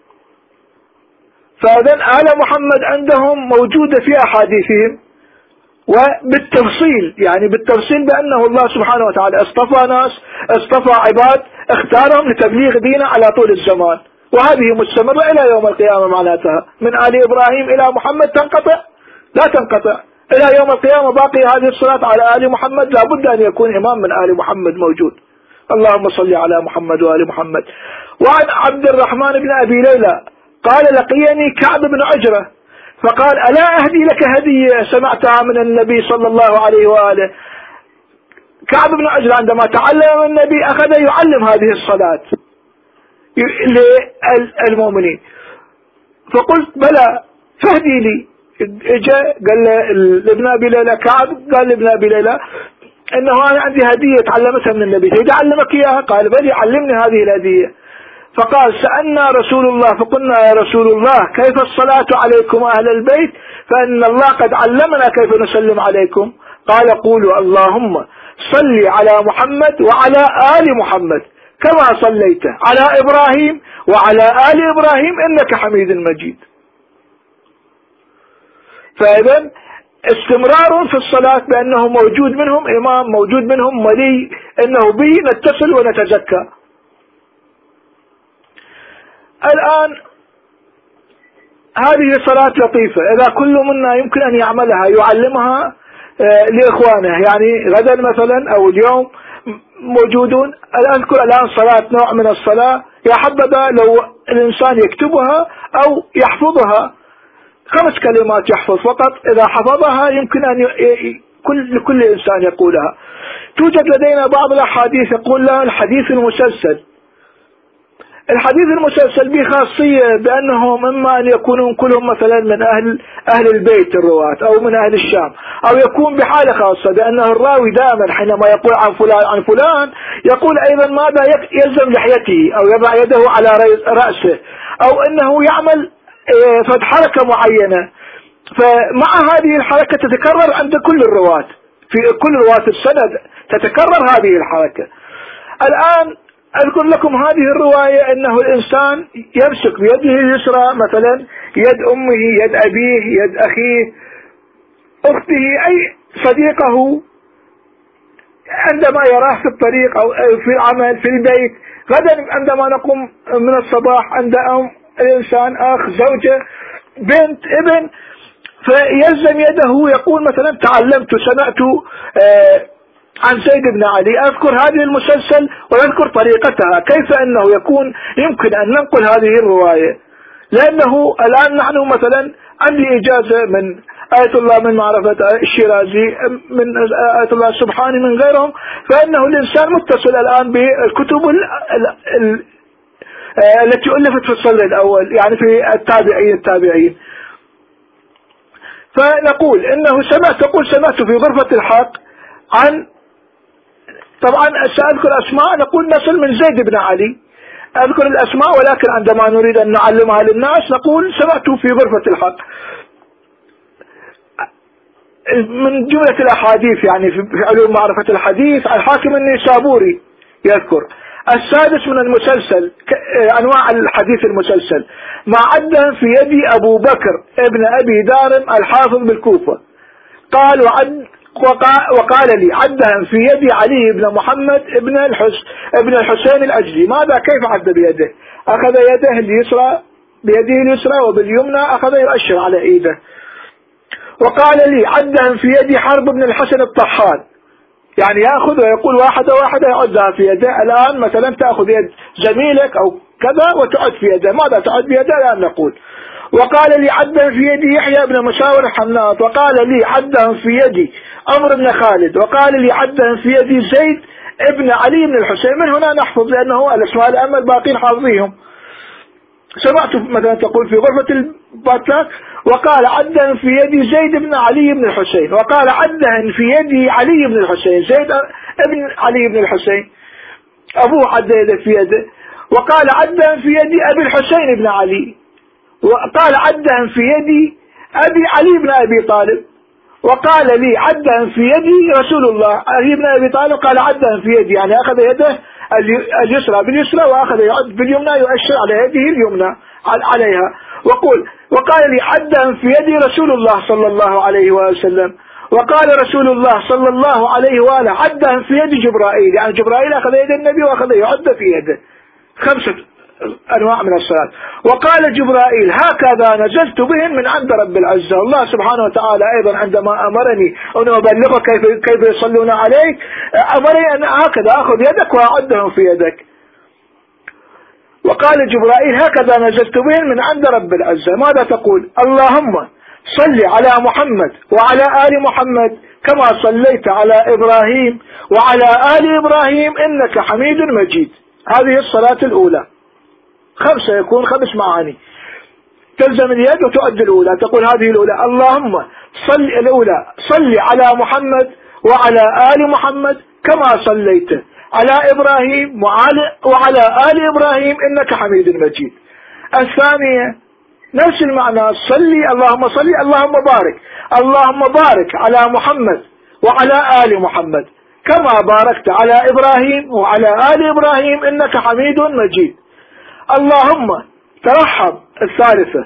فإذن آل محمد عندهم موجودة في أحاديثهم وبالتفصيل، يعني بالتفصيل بأنه الله سبحانه وتعالى اصطفى عباد اختارهم لتبليغ دينه على طول الزمان، وهذه مستمرة إلى يوم القيامة معناتها من آل إبراهيم إلى محمد تنقطع؟ لا تنقطع إلى يوم القيامة، باقي هذه الصلاة على آل محمد لا بد أن يكون إمام من آل محمد موجود. اللهم صل على محمد وآل محمد. وعن عبد الرحمن بن أبي ليلى قال لقيني كعب بن عجرة فقال ألا أهدي لك هدية سمعتها من النبي صلى الله عليه وآله. كعب بن عجرة عندما تعلم النبي أخذ يعلم هذه الصلاة للمؤمنين، فقلت بلى فهدي لي. اجا قال لابن أبي ليلى كعب قال لابن أبي ليلى إنه أنا عندي هدية تعلمتها من النبي تريد أعلمك إياها؟ قال بلى علمني هذه الهدية. فقال سألنا رسول الله فقلنا يا رسول الله كيف الصلاة عليكم أهل البيت فإن الله قد علمنا كيف نسلم عليكم. قال قولوا اللهم صل على محمد وعلى آل محمد كما صليت على إبراهيم وعلى آل إبراهيم إنك حميد مجيد. فإذن استمرار في الصلاة بأنه موجود منهم إمام، موجود منهم ولي، إنه به نتصل هذه صلاة لطيفة، إذا كل منا يمكن أن يعملها يعلمها لإخوانه، يعني غدا مثلا أو اليوم موجودون. أذكر الآن صلاة نوع من الصلاة، يا حبذا لو الإنسان يكتبها أو يحفظها، 5 كلمات يحفظ فقط، إذا حفظها يمكن أن لكل إنسان يقولها. توجد لدينا بعض الأحاديث يقول لها الحديث المسلسل. الحديث المسلسل به خاصية بأنهم إما أن يكونون كلهم مثلا من أهل البيت الرواة أو من أهل الشام، أو يكون بحالة خاصة بأنه الراوي دائما حينما يقول عن فلان عن فلان يقول أيضا ماذا يلزم لحيته أو يضع يده على رأسه، أو أنه يعمل فد حركة معينة، فمع هذه الحركة تتكرر عند كل الرواة، في كل رواة السند تتكرر هذه الحركة. الآن أذكر لكم هذه الرواية أنه الإنسان يمسك بيده اليسرى مثلا يد أمه، يد أبيه، يد أخيه، أخته، أي صديقه عندما يراه في الطريق أو في العمل في البيت. غدا عندما نقوم من الصباح عند الإنسان أخ، زوجة، بنت، ابن، فيلزم يده يقول مثلا تعلمت سمعت عن زيد بن علي، أذكر هذه المسلسل ويذكر طريقتها، كيف أنه يمكن أن ننقل هذه الرواية، لأنه الآن نحن مثلا عندي إجازة من آية الله من معرفة الشيرازي، من آية الله السبحاني، من غيرهم، فإنه الإنسان متصل الآن بالكتب التي ألفت في الصدر الأول، يعني في التابعين. فنقول إنه سمعت في غرفة الحق عن، طبعا سأذكر أسماء، نقول نصل من زيد بن علي، أذكر الأسماء، ولكن عندما نريد أن نعلمها للناس نقول سمعت في غرفة الحق. من جملة الأحاديث يعني في علوم معرفة الحديث الحاكم النيسابوري يذكر 6 من المسلسل، أنواع الحديث المسلسل، ما عده في يدي أبو بكر ابن أبي دارم الحافظ بالكوفة، قال وقال لي عدها في يدي علي بن محمد ابن الحسين الأجلي. ماذا كيف عد بيده؟ أخذ يده اليسرى بيده اليسرى وباليمنى أخذ يؤشر على إيده. وقال لي عدها في يدي حرب بن الحسن الطحان، يعني يأخذ ويقول واحدة يعدها في يده. الآن مثلا تأخذ يد زميلك أو كذا وتعد في يده، ماذا تعد بيده الآن نقول. وقال لي عدها في يدي يحيى بن مشاور الحناط، وقال لي عدها في يدي عمرو بن خالد، وقال لي عدها في يدي زيد ابن علي بن الحسين. من هنا نحفظ لأنه الأسماء الأمة الباقين حافظيهم. سمعت مثلا تقول في غرفة الباتلاك وقال عدها في يدي زيد بن علي بن الحسين، وقال عدها في يدي علي بن الحسين، زيد ابن علي بن الحسين أبوه عد يده في يده. وقال عدها في يدي أبي الحسين بن علي، وقال عدها في يدي أبي علي بن أبي طالب، وقال لي عدها في يدي رسول الله علي بن أبي طالب، قال عدها في يدي، يعني أخذ يده اليسرى باليسرى وأخذ يعد باليمنى يؤشر على يده اليمنى عليها. وقال لي عدها في يدي رسول الله صلى الله عليه وسلم، وقال رسول الله صلى الله عليه وآله عدها في يد جبرائيل، يعني جبرائيل أخذ يد النبي وأخذ يعد في يده. 5 أنواع من الصلاة. وقال جبرائيل هكذا نزلت بهم من عند رب العزة. الله سبحانه وتعالى أيضا عندما أمرني أن أبلغك كيف يصلون عليك، أمرني أن هكذا أخذ يدك وأعدهم في يدك. وقال جبرائيل هكذا نزلت بهم من عند رب العزة. ماذا تقول؟ اللهم صل على محمد وعلى آل محمد كما صليت على إبراهيم وعلى آل إبراهيم إنك حميد مجيد. هذه الصلاة الأولى. 5 يكون 5 معاني، تلزم اليد وتؤدي الأولى. تقول هذه الأولى اللهم صل على محمد وعلى آل محمد كما صليت على إبراهيم وعلى آل إبراهيم إنك حميد مجيد. الثانية نفس المعنى، اللهم صل اللهم بارك على محمد وعلى آل محمد كما باركت على إبراهيم وعلى آل إبراهيم إنك حميد مجيد. اللهم ترحم. الثالثة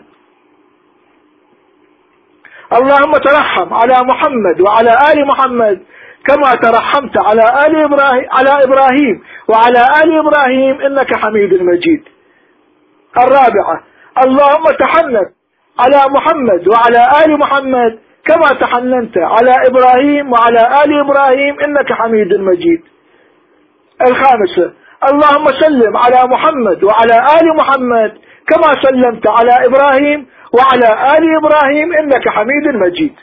اللهم ترحم على محمد وعلى آل محمد كما ترحمت على إبراهيم وعلى آل إبراهيم إنك حميد مجيد. الرابعة اللهم تحنن على محمد وعلى آل محمد كما تحننت على إبراهيم وعلى آل إبراهيم إنك حميد مجيد. الخامسة: اللهم سلم على محمد وعلى آل محمد كما سلمت على إبراهيم وعلى آل إبراهيم إنك حميد مجيد.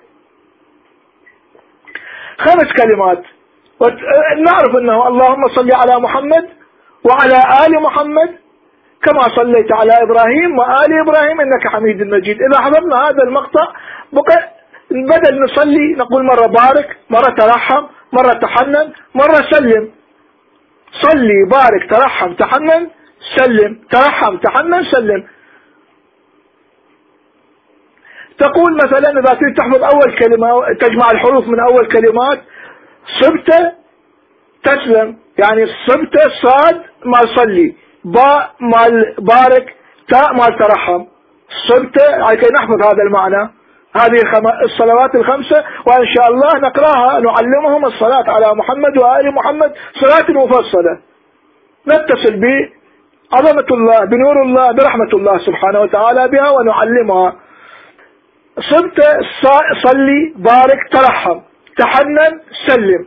5 كلمات نعرف أنه اللهم صل على محمد وعلى آل محمد كما صليت على إبراهيم وآل إبراهيم إنك حميد مجيد. إذا حضرنا هذا المقطع بدل نصلي نقول مرة بارك، مرة ترحم، مرة تحنن، مرة سلم. صلي بارك ترحم تحنن سلم، ترحم تحنن سلم. تقول مثلا إذا تريد تحفظ أول كلمة تجمع الحروف من أول كلمات: صبت تسلم، يعني صبت صاد مال صلي، باء مال بارك، تاء مال ترحم. صبت لكي نحفظ هذا المعنى. هذه الصلوات ال5 وإن شاء الله نقراها نعلمهم الصلاة على محمد وآل محمد صلاة مفصلة نتصل بعظمة الله بنور الله برحمة الله سبحانه وتعالى بها ونعلمها. صبت صلي بارك ترحم تحنن سلم.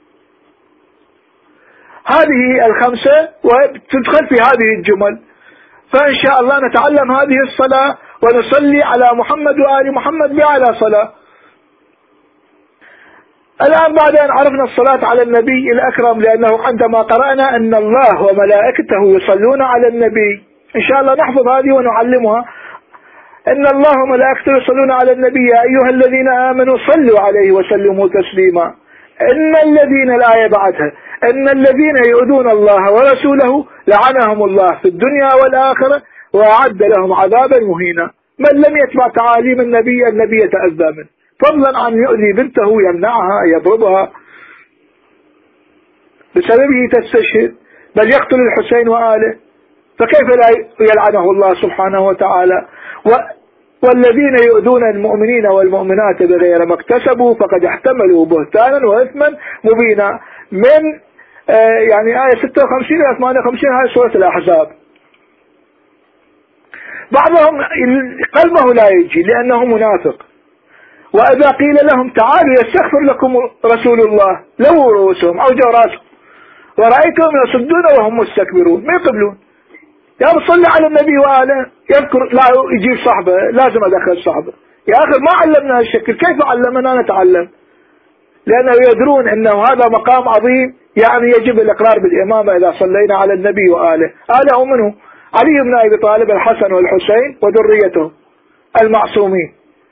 هذه ال5 وتدخل في هذه الجمل. فإن شاء الله نتعلم هذه الصلاة ونصلي على محمد وآل محمد بأعلى صلاة. الآن بعد أن عرفنا الصلاة على النبي الأكرم، لأنه عندما قرأنا أن الله وملائكته يصلون على النبي، إن شاء الله نحفظ هذه ونعلمها. إن الله وملائكته يصلون على النبي يا أيها الذين آمنوا صلوا عليه وسلموا تسليما. إن الذين، الآية بعدها، إن الذين يؤذون الله ورسوله لعنهم الله في الدنيا والآخرة وأعد لهم عذابا مهينا. من لم يتبع تعاليم النبي يتأذى منه، فضلا عن يؤذي بنته يمنعها يضربها بسببه تستشهد، بل يقتل الحسين وآله، فكيف لا يلعنه الله سبحانه وتعالى؟ والذين يؤذون المؤمنين والمؤمنات بغير ما اكتسبوا فقد احتملوا بهتانا وإثما مبينا. من يعني آية 56 إلى 58 هذه سورة الأحزاب. بعضهم قلبه لا يجي لأنه منافق، وإذا قيل لهم تعالوا يستغفر لكم رسول الله لووا رؤوسهم أو جراسهم ورأيتهم يصدون وهم مستكبرون، ما يقبلون. يا صلي على النبي وآله، يذكر لا يجيب صحبه، لازم أدخل صحبه. يا أخي ما علمنا هالشكل، كيف علمنا نتعلم؟ لأنه يدرون أنه هذا مقام عظيم، يعني يجب الإقرار بالإمامة إذا صلينا على النبي وآله. آله منه علي بن أبي طالب، الحسن والحسين وذريته المعصومين.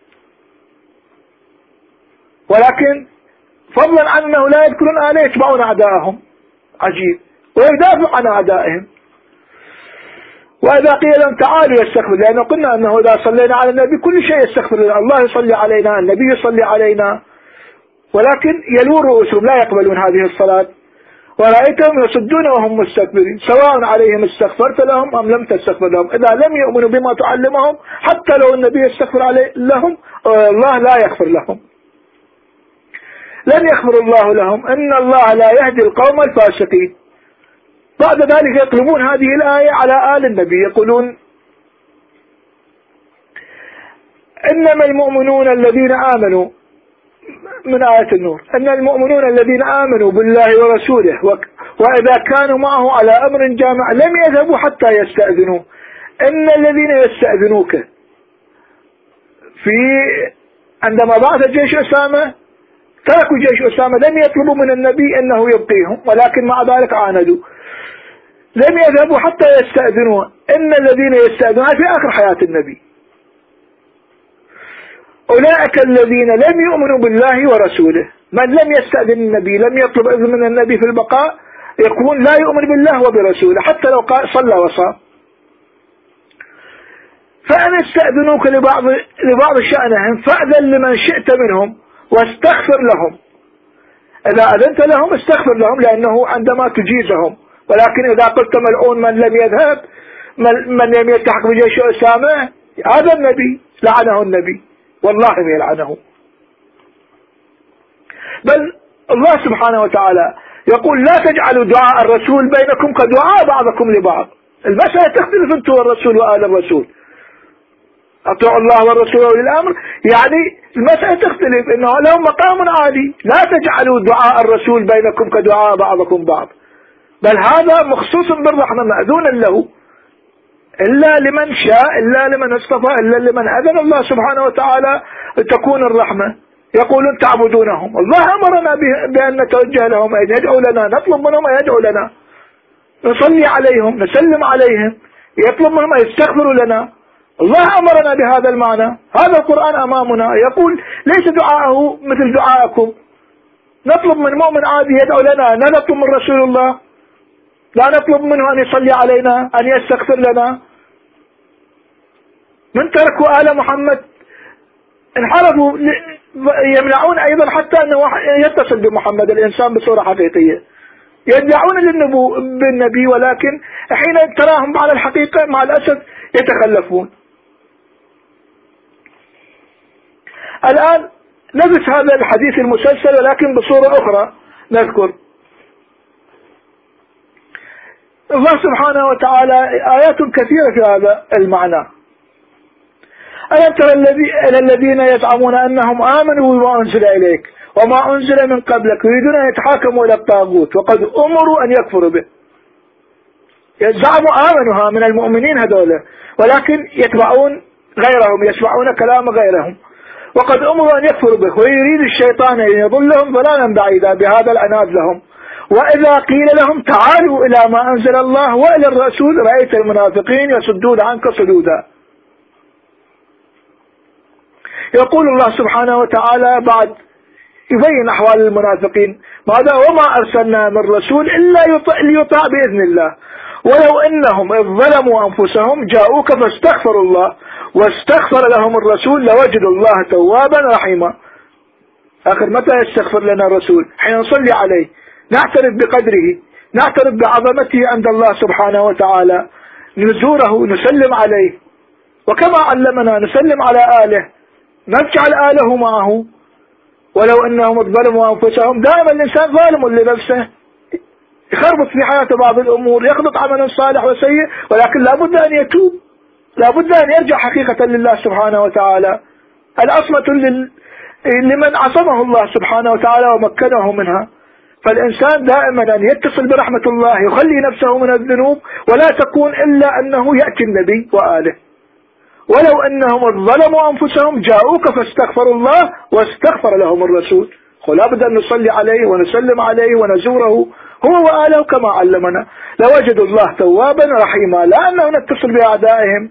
ولكن فضلا عن أنه لا يذكرون آله يتبعون أعدائهم، عجيب، ويدافع عن أعدائهم. وإذا قيل لهم تعالوا يستغفر، لأنه قلنا أنه إذا صلينا على النبي كل شيء يستغفر لنا، الله يصلي علينا، النبي يصلي علينا، ولكن يلوون رؤوسهم لا يقبلون هذه الصلاة. ورأيتهم يصدون وهم مستكبرين، سواء عليهم استغفرت لهم أم لم تستغفر لهم. إذا لم يؤمنوا بما تعلمهم حتى لو النبي يستغفر لهم الله لا يغفر لهم، لن يغفر الله لهم، إن الله لا يهدي القوم الفاسقين. بعد ذلك يقلبون هذه الآية على آل النبي، يقولون إنما المؤمنون الذين آمنوا، من آية النور، أن المؤمنون الذين آمنوا بالله ورسوله وإذا كانوا معه على أمر جامع لم يذهبوا حتى يستأذنوه. إن الذين يستأذنوك عندما بعث جيش أسامة تركوا جيش أسامة، لم يطلبوا من النبي أنه يبقيهم، ولكن مع ذلك عاندوا، لم يذهبوا حتى يستأذنوه. إن الذين يستأذنون في آخر حياة النبي. أولئك الذين لم يؤمنوا بالله ورسوله. من لم يستأذن النبي، لم يطلب إذن من النبي في البقاء، يكون لا يؤمن بالله وبرسوله حتى لو صلى وصام. فأن استأذنوك لبعض شأنهم فأذن لمن شئت منهم واستغفر لهم. إذا أذنت لهم استغفر لهم، لأنه عندما تجيزهم. ولكن إذا قلت ملعون من لم يذهب، من لم يلتحق بجيش أسامة، هذا النبي لعنه النبي، والله يلعنه. بل الله سبحانه وتعالى يقول لا تجعلوا دعاء الرسول بينكم كدعاء بعضكم لبعض. المسألة تختلف أنت والرسول وآل الرسول. أطيعوا الله والرسول وأولي الأمر، يعني المسألة تختلف، إنه لهم مقام عالي. لا تجعلوا دعاء الرسول بينكم كدعاء بعضكم بعض، بل هذا مخصوص بالرحمة مأذونا له، إلا لمن شاء، إلا لمن اصطفى، إلا لمن أذن الله سبحانه وتعالى تكون الرحمة. يقولون تعبدونهم، الله أمرنا بأن نتوجه لهم، أن يدعوا لنا، نطلب منهم أن يدعوا لنا، نصلي عليهم، نسلم عليهم، يطلب منهم أن يستغفروا لنا. الله أمرنا بهذا المعنى، هذا القرآن أمامنا يقول ليس دعاءه مثل دعاءكم. نطلب من مؤمن عادي يدعو لنا، لا نطلب من رسول الله، لا نطلب منه أن يصلي علينا، أن يستغفر لنا. من تركوا آل محمد انحرفوا، يمنعون أيضا حتى أنه يتصل بمحمد الإنسان بصورة حقيقية، يدعون بالنبي، ولكن حين تراهم على الحقيقة مع الأسف يتخلفون. الآن نفس هذا الحديث المسلسل ولكن بصورة أخرى. نذكر الله سبحانه وتعالى آيات كثيرة في هذا المعنى. ألم تر الذين يزعمون أنهم آمنوا بما أنزل إليك وما أنزل من قبلك يريدون أن يتحاكموا إلى الطاغوت وقد أمروا أن يكفروا به. يزعموا آمنوا من المؤمنين هذولا، ولكن يتبعون غيرهم، يسمعون كلام غيرهم، وقد أمروا أن يكفروا به، ويريد الشيطان أن يضلهم ضلالا بعيدا بهذا العناد لهم. وإذا قيل لهم تعالوا إلى ما أنزل الله وإلى الرسول رأيت المنافقين يصدون عنك صدودا. يقول الله سبحانه وتعالى بعد يبين أحوال المنافقين ماذا؟ وما أرسلنا من رسول إلا ليطاع بإذن الله ولو إنهم إذ ظلموا أنفسهم جاءوك فاستغفروا الله واستغفر لهم الرسول لوجدوا الله توابا رحيما. آخر متى يستغفر لنا الرسول؟ حين نصلي عليه، نعترف بقدره، نعترف بعظمته عند الله سبحانه وتعالى، نزوره، نسلم عليه، وكما علمنا نسلم على آله، نجعل آله معه. ولو أنهم ظلموا أنفسهم، دائما الإنسان ظالم لنفسه، يخربط في حياته بعض الأمور، يخلط عملا صالح وسيء، ولكن لابد أن يتوب، لابد أن يرجع حقيقة لله سبحانه وتعالى. العصمة لمن عصمه الله سبحانه وتعالى ومكنه منها. فالإنسان دائما أن يتصل برحمة الله، يخلي نفسه من الذنوب، ولا تكون إلا أنه يأتي النبي وآله. ولو أنهم ظلموا أنفسهم جاءوك فاستغفروا الله واستغفر لهم الرسول. لابد أن نصلي عليه ونسلم عليه ونزوره هو وآله كما علمنا، لوجدوا الله توابا رحيما، لا أنه نتصل بأعدائهم.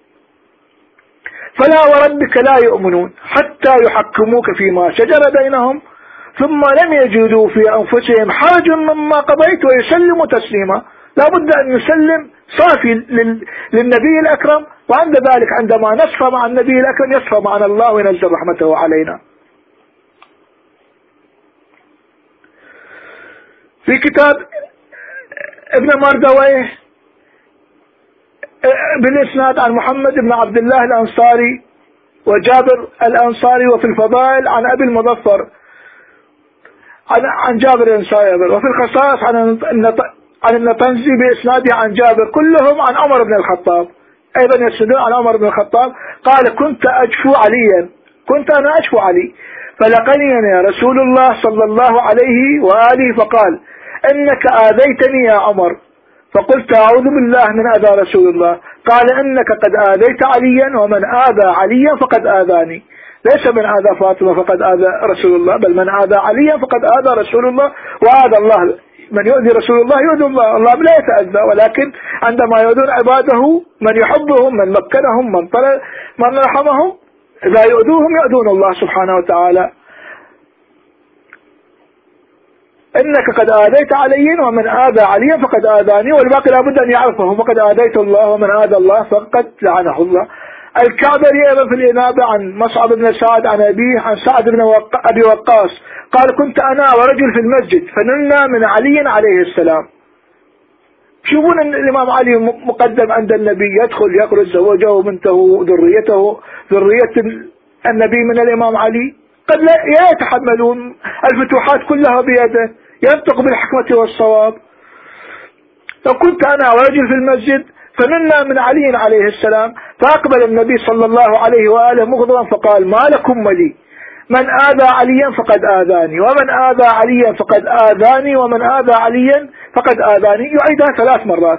فلا وربك لا يؤمنون حتى يحكموك فيما شجر بينهم ثم لم يجدوا في أنفسهم حرج مما قضيت ويسلموا تسليما. لابد أن نسلم صافي للنبي الأكرم، وعند ذلك عندما نصفى مع النبي الأكرم يصفى معنا الله وينزل رحمته علينا. في كتاب ابن مردويه بالإسناد عن محمد بن عبد الله الأنصاري وجابر الأنصاري، وفي الفضائل عن أبي المظفر عن جابر الأنصاري، وفي الخصائص عن النطنزي بإسناده عن جابر، كلهم عن عمر بن الخطاب، أيضا يسندون عن عمر بن الخطاب قال كنت أنا أجفو علي فلقني رسول الله صلى الله عليه وآله فقال إنك آذيتني يا عمر، فقلت أعوذ بالله من أذى رسول الله، قال إنك قد آذيت عليا ومن آذى عليا فقد آذاني. ليس من آذى فاطمة فقد آذى رسول الله، بل من آذى عليا فقد آذى رسول الله، وآذى الله. من يؤذي رسول الله يؤذي الله، الله لا يتأذى، ولكن عندما يؤذون عباده من يحبهم من مكنهم من رحمهم، إذا يؤذوهم يؤذون الله سبحانه وتعالى. إنك قد آذيت علي ومن آذى عليا فقد آذاني، والباقي لابد أن يعرفه، فقد آذيت الله ومن آذى الله فقد لعنه الله. الكعبري أيضا في الإنابة عن مصعب بن سعد عن أبيه عن سعد بن أبي وقاص قال كنت أنا ورجل في المسجد فنلنا من علي عليه السلام. شوفون الإمام علي مقدم عند النبي، يدخل يخرج زوجه وبنته ذرية النبي من الإمام علي، قد لا يتحملون الفتوحات كلها بيده، ينطق بالحكمة والصواب. لو كنت أنا ورجل في المسجد فمنا من علي عليه السلام. فأقبل النبي صلى الله عليه وآله مغضبا فقال: ما لكم ولي، من آذى عليا فقد آذاني، ومن آذى عليا فقد آذاني، ومن آذى عليا فقد آذاني. يعيدها 3 مرات.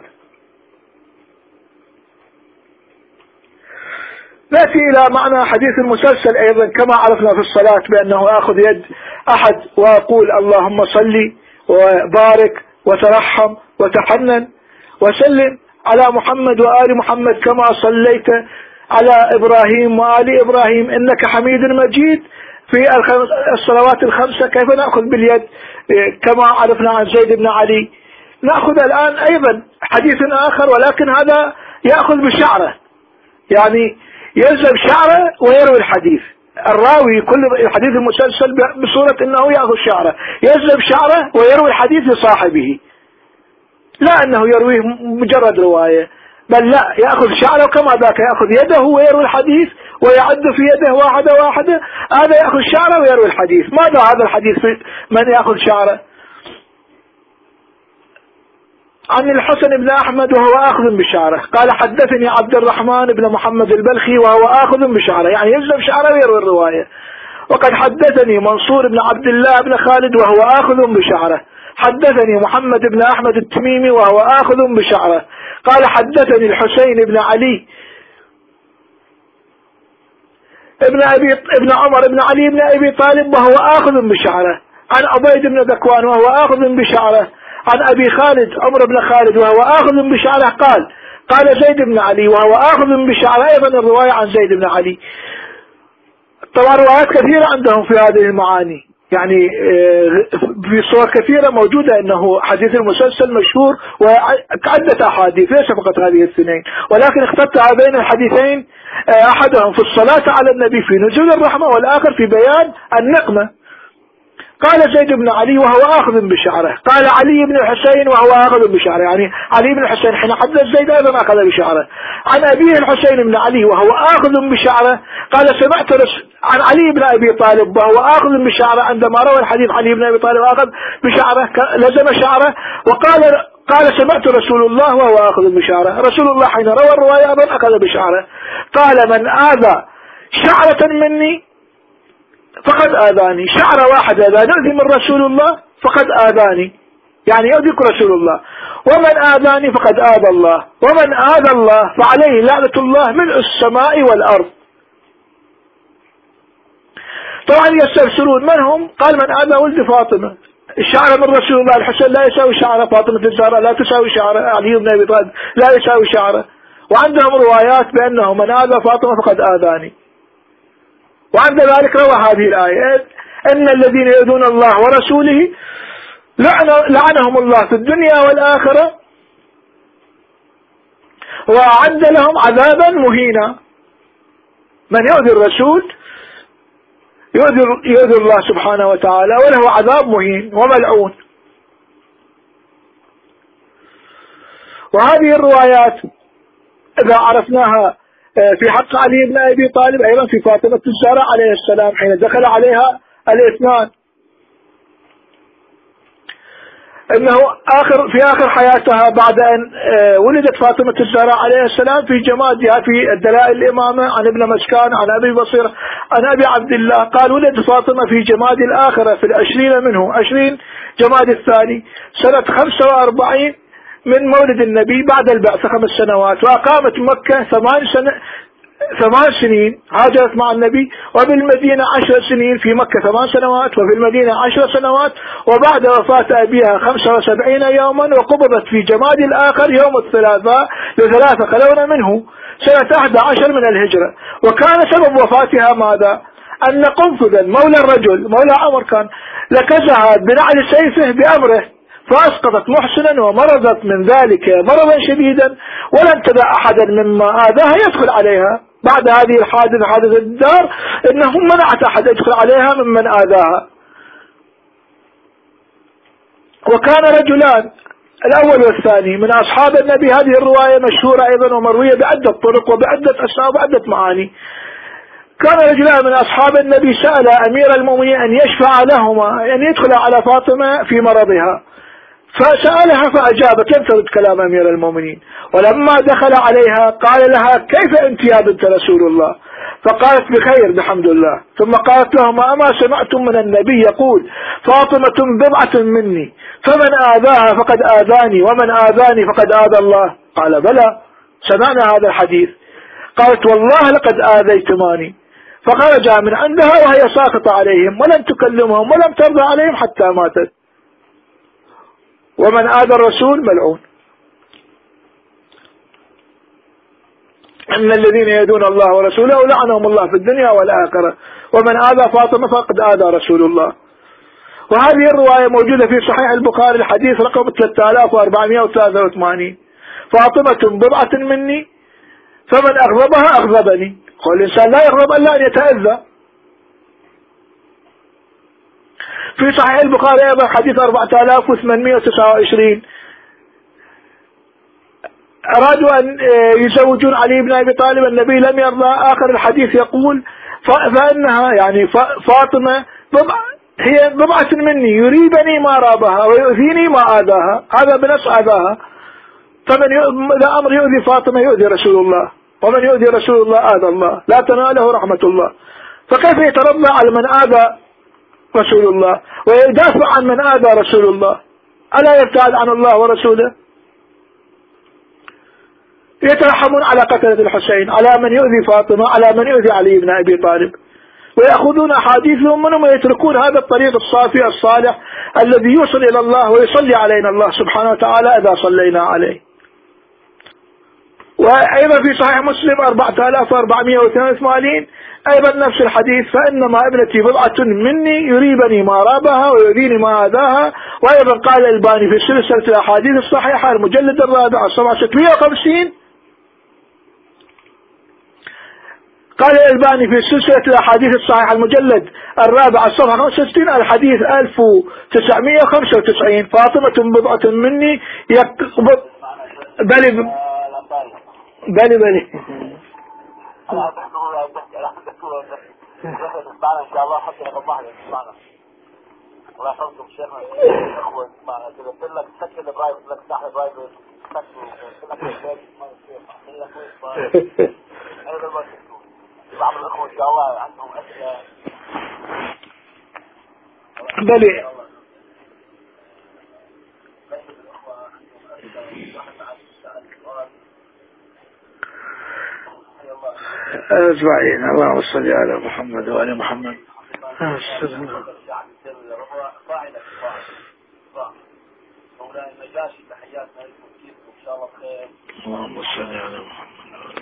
نأتي إلى معنى حديث المسلسل أيضا، كما عرفنا في الصلاة بأنه أخذ يد أحد وأقول: اللهم صل وبارك وترحم وتحنن وسلم على محمد وآل محمد كما صليت على إبراهيم وآل إبراهيم إنك حميد مجيد. في الصلوات الخمسة كيف نأخذ باليد كما عرفنا عن زيد بن علي. نأخذ الآن أيضا حديث آخر، ولكن هذا يأخذ بشعره، يعني يلزم شعره ويروي الحديث. الراوي كل الحديث المسلسل بصورة أنه يأخذ شعره، يلزم شعره ويروي الحديث لصاحبه، لا أنه يرويه مجرد رواية، بل لا، يأخذ شعره كما ذاك يأخذ يده ويروي الحديث ويعد في يده واحدة واحدة. هذا يأخذ شعره ويروي الحديث. ماذا هذا الحديث من يأخذ شعره؟ عن الحسن بن أحمد وهو آخذ بشعره قال: حدثني عبد الرحمن بن محمد البلخي وهو آخذ بشعره، يعني يلزم شعره ويروي الرواية. وقد حدثني منصور بن عبد الله بن خالد وهو آخذ بشعره. حدثني محمد بن أحمد التميمي وهو آخذ بشعره. قال: حدثني الحسين بن علي ابن عمر بن علي بن أبي طالب وهو آخذ بشعره. عن عبيد بن ذكوان وهو آخذ بشعره. عن أبي خالد عمر بن خالد وهو آخذ بشعره قال زيد بن علي وهو آخذ بشعره. أيضا الرواية عن زيد بن علي. طبعا روايات كثيرة عندهم في هذه المعاني، يعني في صور كثيرة موجودة أنه حديث المسلسل مشهور وعدة أحاديث، ليس فقط هذه الاثنين، ولكن اخترت هذين الحديثين، أحدهم في الصلاة على النبي في نزول الرحمة، والآخر في بيان النقمة. قال زيد بن علي وهو آخذ بشعره. قال علي بن الحسين وهو آخذ بشعره، يعني علي بن الحسين حين حدث زيد أيضا أخذ بشعره. عن أبيه الحسين بن علي وهو آخذ بشعره قال: سمعت عن علي بن أبي طالب وهو آخذ بشعره، عندما روى الحديث علي بن أبي طالب آخذ بشعره لزم شعره. قال: سمعت رسول الله وهو آخذ بشعره. رسول الله حين روى الرواية أيضا أخذ بشعره. قال: من آذى شعرة مني فقد آذاني. شعر واحد إذا نؤذي من رسول الله فقد آذاني، يعني يؤذيك رسول الله. ومن آذاني فقد آذى الله، ومن آذى الله فعليه لعنة الله ملء السماء والأرض. طبعا يستفسرون من هم؟ قال: من آذى ولد فاطمة. الشعر من رسول الله الحسن لا يساوي شعر فاطمة الزهراء، لا تساوي شعر علي بن أبي طالب، لا يساوي شعره. وعندهم روايات بأنه من آذى فاطمة فقد آذاني. وعند ذلك روى هذه الآية: إن الذين يؤذون الله ورسوله لعنهم الله في الدنيا والآخرة وأعد لهم عذابا مهينا. من يؤذي الرسول يؤذي الله سبحانه وتعالى وله عذاب مهين وملعون. وهذه الروايات إذا عرفناها في حق علي بن أبي طالب، أيضا في فاطمة الزهراء عليه السلام حين دخل عليها الاثنان، انه في اخر حياتها بعد ان ولدت فاطمة الزهراء عليه السلام في جمادها في الدلائل الامامة عن ابن مسكان عن ابي بصير عن ابي عبد الله قال: ولدت فاطمة في جماد الاخرة في 20 منه 20 جماد الثاني سنة 45 من مولد النبي بعد البعثة 5 سنوات، وأقامت مكة 8 سنين، هاجرت مع النبي، وبالمدينة 10 سنين، في مكة 8 سنوات وفي المدينة 10 سنوات، وبعد وفاة أبيها 75 يوما، وقبضت في جماد الآخر يوم الثلاثاء ل3 خلون منه سنة 11 من الهجرة. وكان سبب وفاتها ماذا؟ أن قنفذا مولى الرجل مولى عمر كان لكزها بنعل سيفه بأمره، فأسقطت محسنا ومرضت من ذلك مرضا شديدا، ولم تدع أحدا مما آذاها يدخل عليها. بعد هذه الحادثة حادثة الدار إنه منعت أحد يدخل عليها ممن آذاها. وكان رجلان الأول والثاني من أصحاب النبي، هذه الرواية مشهورة أيضا ومروية بعدة طرق وبعدة أسماء وبعدة معاني. كان رجلان من أصحاب النبي سأل أمير المؤمنين أن يشفع لهما، أن يدخل على فاطمة في مرضها، فسألها فأجابت لم ترد كلام أمير المؤمنين. ولما دخل عليها قال لها كيف أنت يا بنت رسول الله؟ فقالت بخير بحمد الله. ثم قالت لهما أما سمعتم من النبي يقول فاطمة بضعة مني فمن آذاها فقد آذاني ومن آذاني فقد آذى الله؟ قال بلى سمعنا هذا الحديث. قالت والله لقد آذيتماني. فخرج من عندها وهي ساخطة عليهم ولم تكلمهم ولم ترضى عليهم حتى ماتت. ومن آذى الرسول ملعون. إن الذين يدون الله ورسوله لعنهم الله في الدنيا والآخرة ومن آذى فاطمة فقد آذى رسول الله. وهذه الرواية موجودة في صحيح البخاري الحديث رقم 3483. فاطمة بضعة مني فمن أغضبها أغضبني. والإنسان لا يغضب إلا أن يتأذى. في صحيح البخاري أيضا حديث 4829 أرادوا أن يزوجون علي بن أبي طالب النبي لم يرضى. آخر الحديث يقول فإنها يعني فاطمة هي بضعة مني يريبني ما رابها ويؤذيني ما آذاها. هذا بنص آذاها. فمن إذا أمر يؤذي فاطمة يؤذي رسول الله ومن يؤذي رسول الله آذى الله لا تناله رحمة الله. فكيف يترضى على من آذى رسول الله ويدافع عن من آذى رسول الله؟ ألا يبتعد عن الله ورسوله؟ يترحمون على قتلة الحسين على من يؤذي فاطمة على من يؤذي علي بن أبي طالب ويأخذون أحاديثهم منهم ويتركون هذا الطريق الصافي الصالح الذي يوصل إلى الله ويصلي علينا الله سبحانه وتعالى إذا صلينا عليه. وأيضا في صحيح مسلم 4482 أيضا نفس الحديث فإنما ابنتي بضعة مني يريبني ما رابها ويؤذيني ما آذاها. وأيضا قال الألباني في سلسلة الأحاديث الصحيحة المجلد الرابع الصفحة 650 قال الألباني في سلسلة الأحاديث الصحيحة المجلد الرابع الصفحة 65 الحديث 1995 فاطمة بضعة مني يقبض بلي معنا ان شاء الله حتى نوضح لك معنا الله يحفظكم شيخنا اخوه معنا قلت لك سكر البرايفت لك تحت البرايفت بعض الاخوه ان شاء الله عندهم اسئله بلي أجمعين. اللهم صل على محمد وآل محمد. اللهم صل على محمد وآل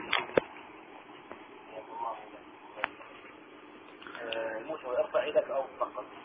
محمد. ارفع يدك او فقط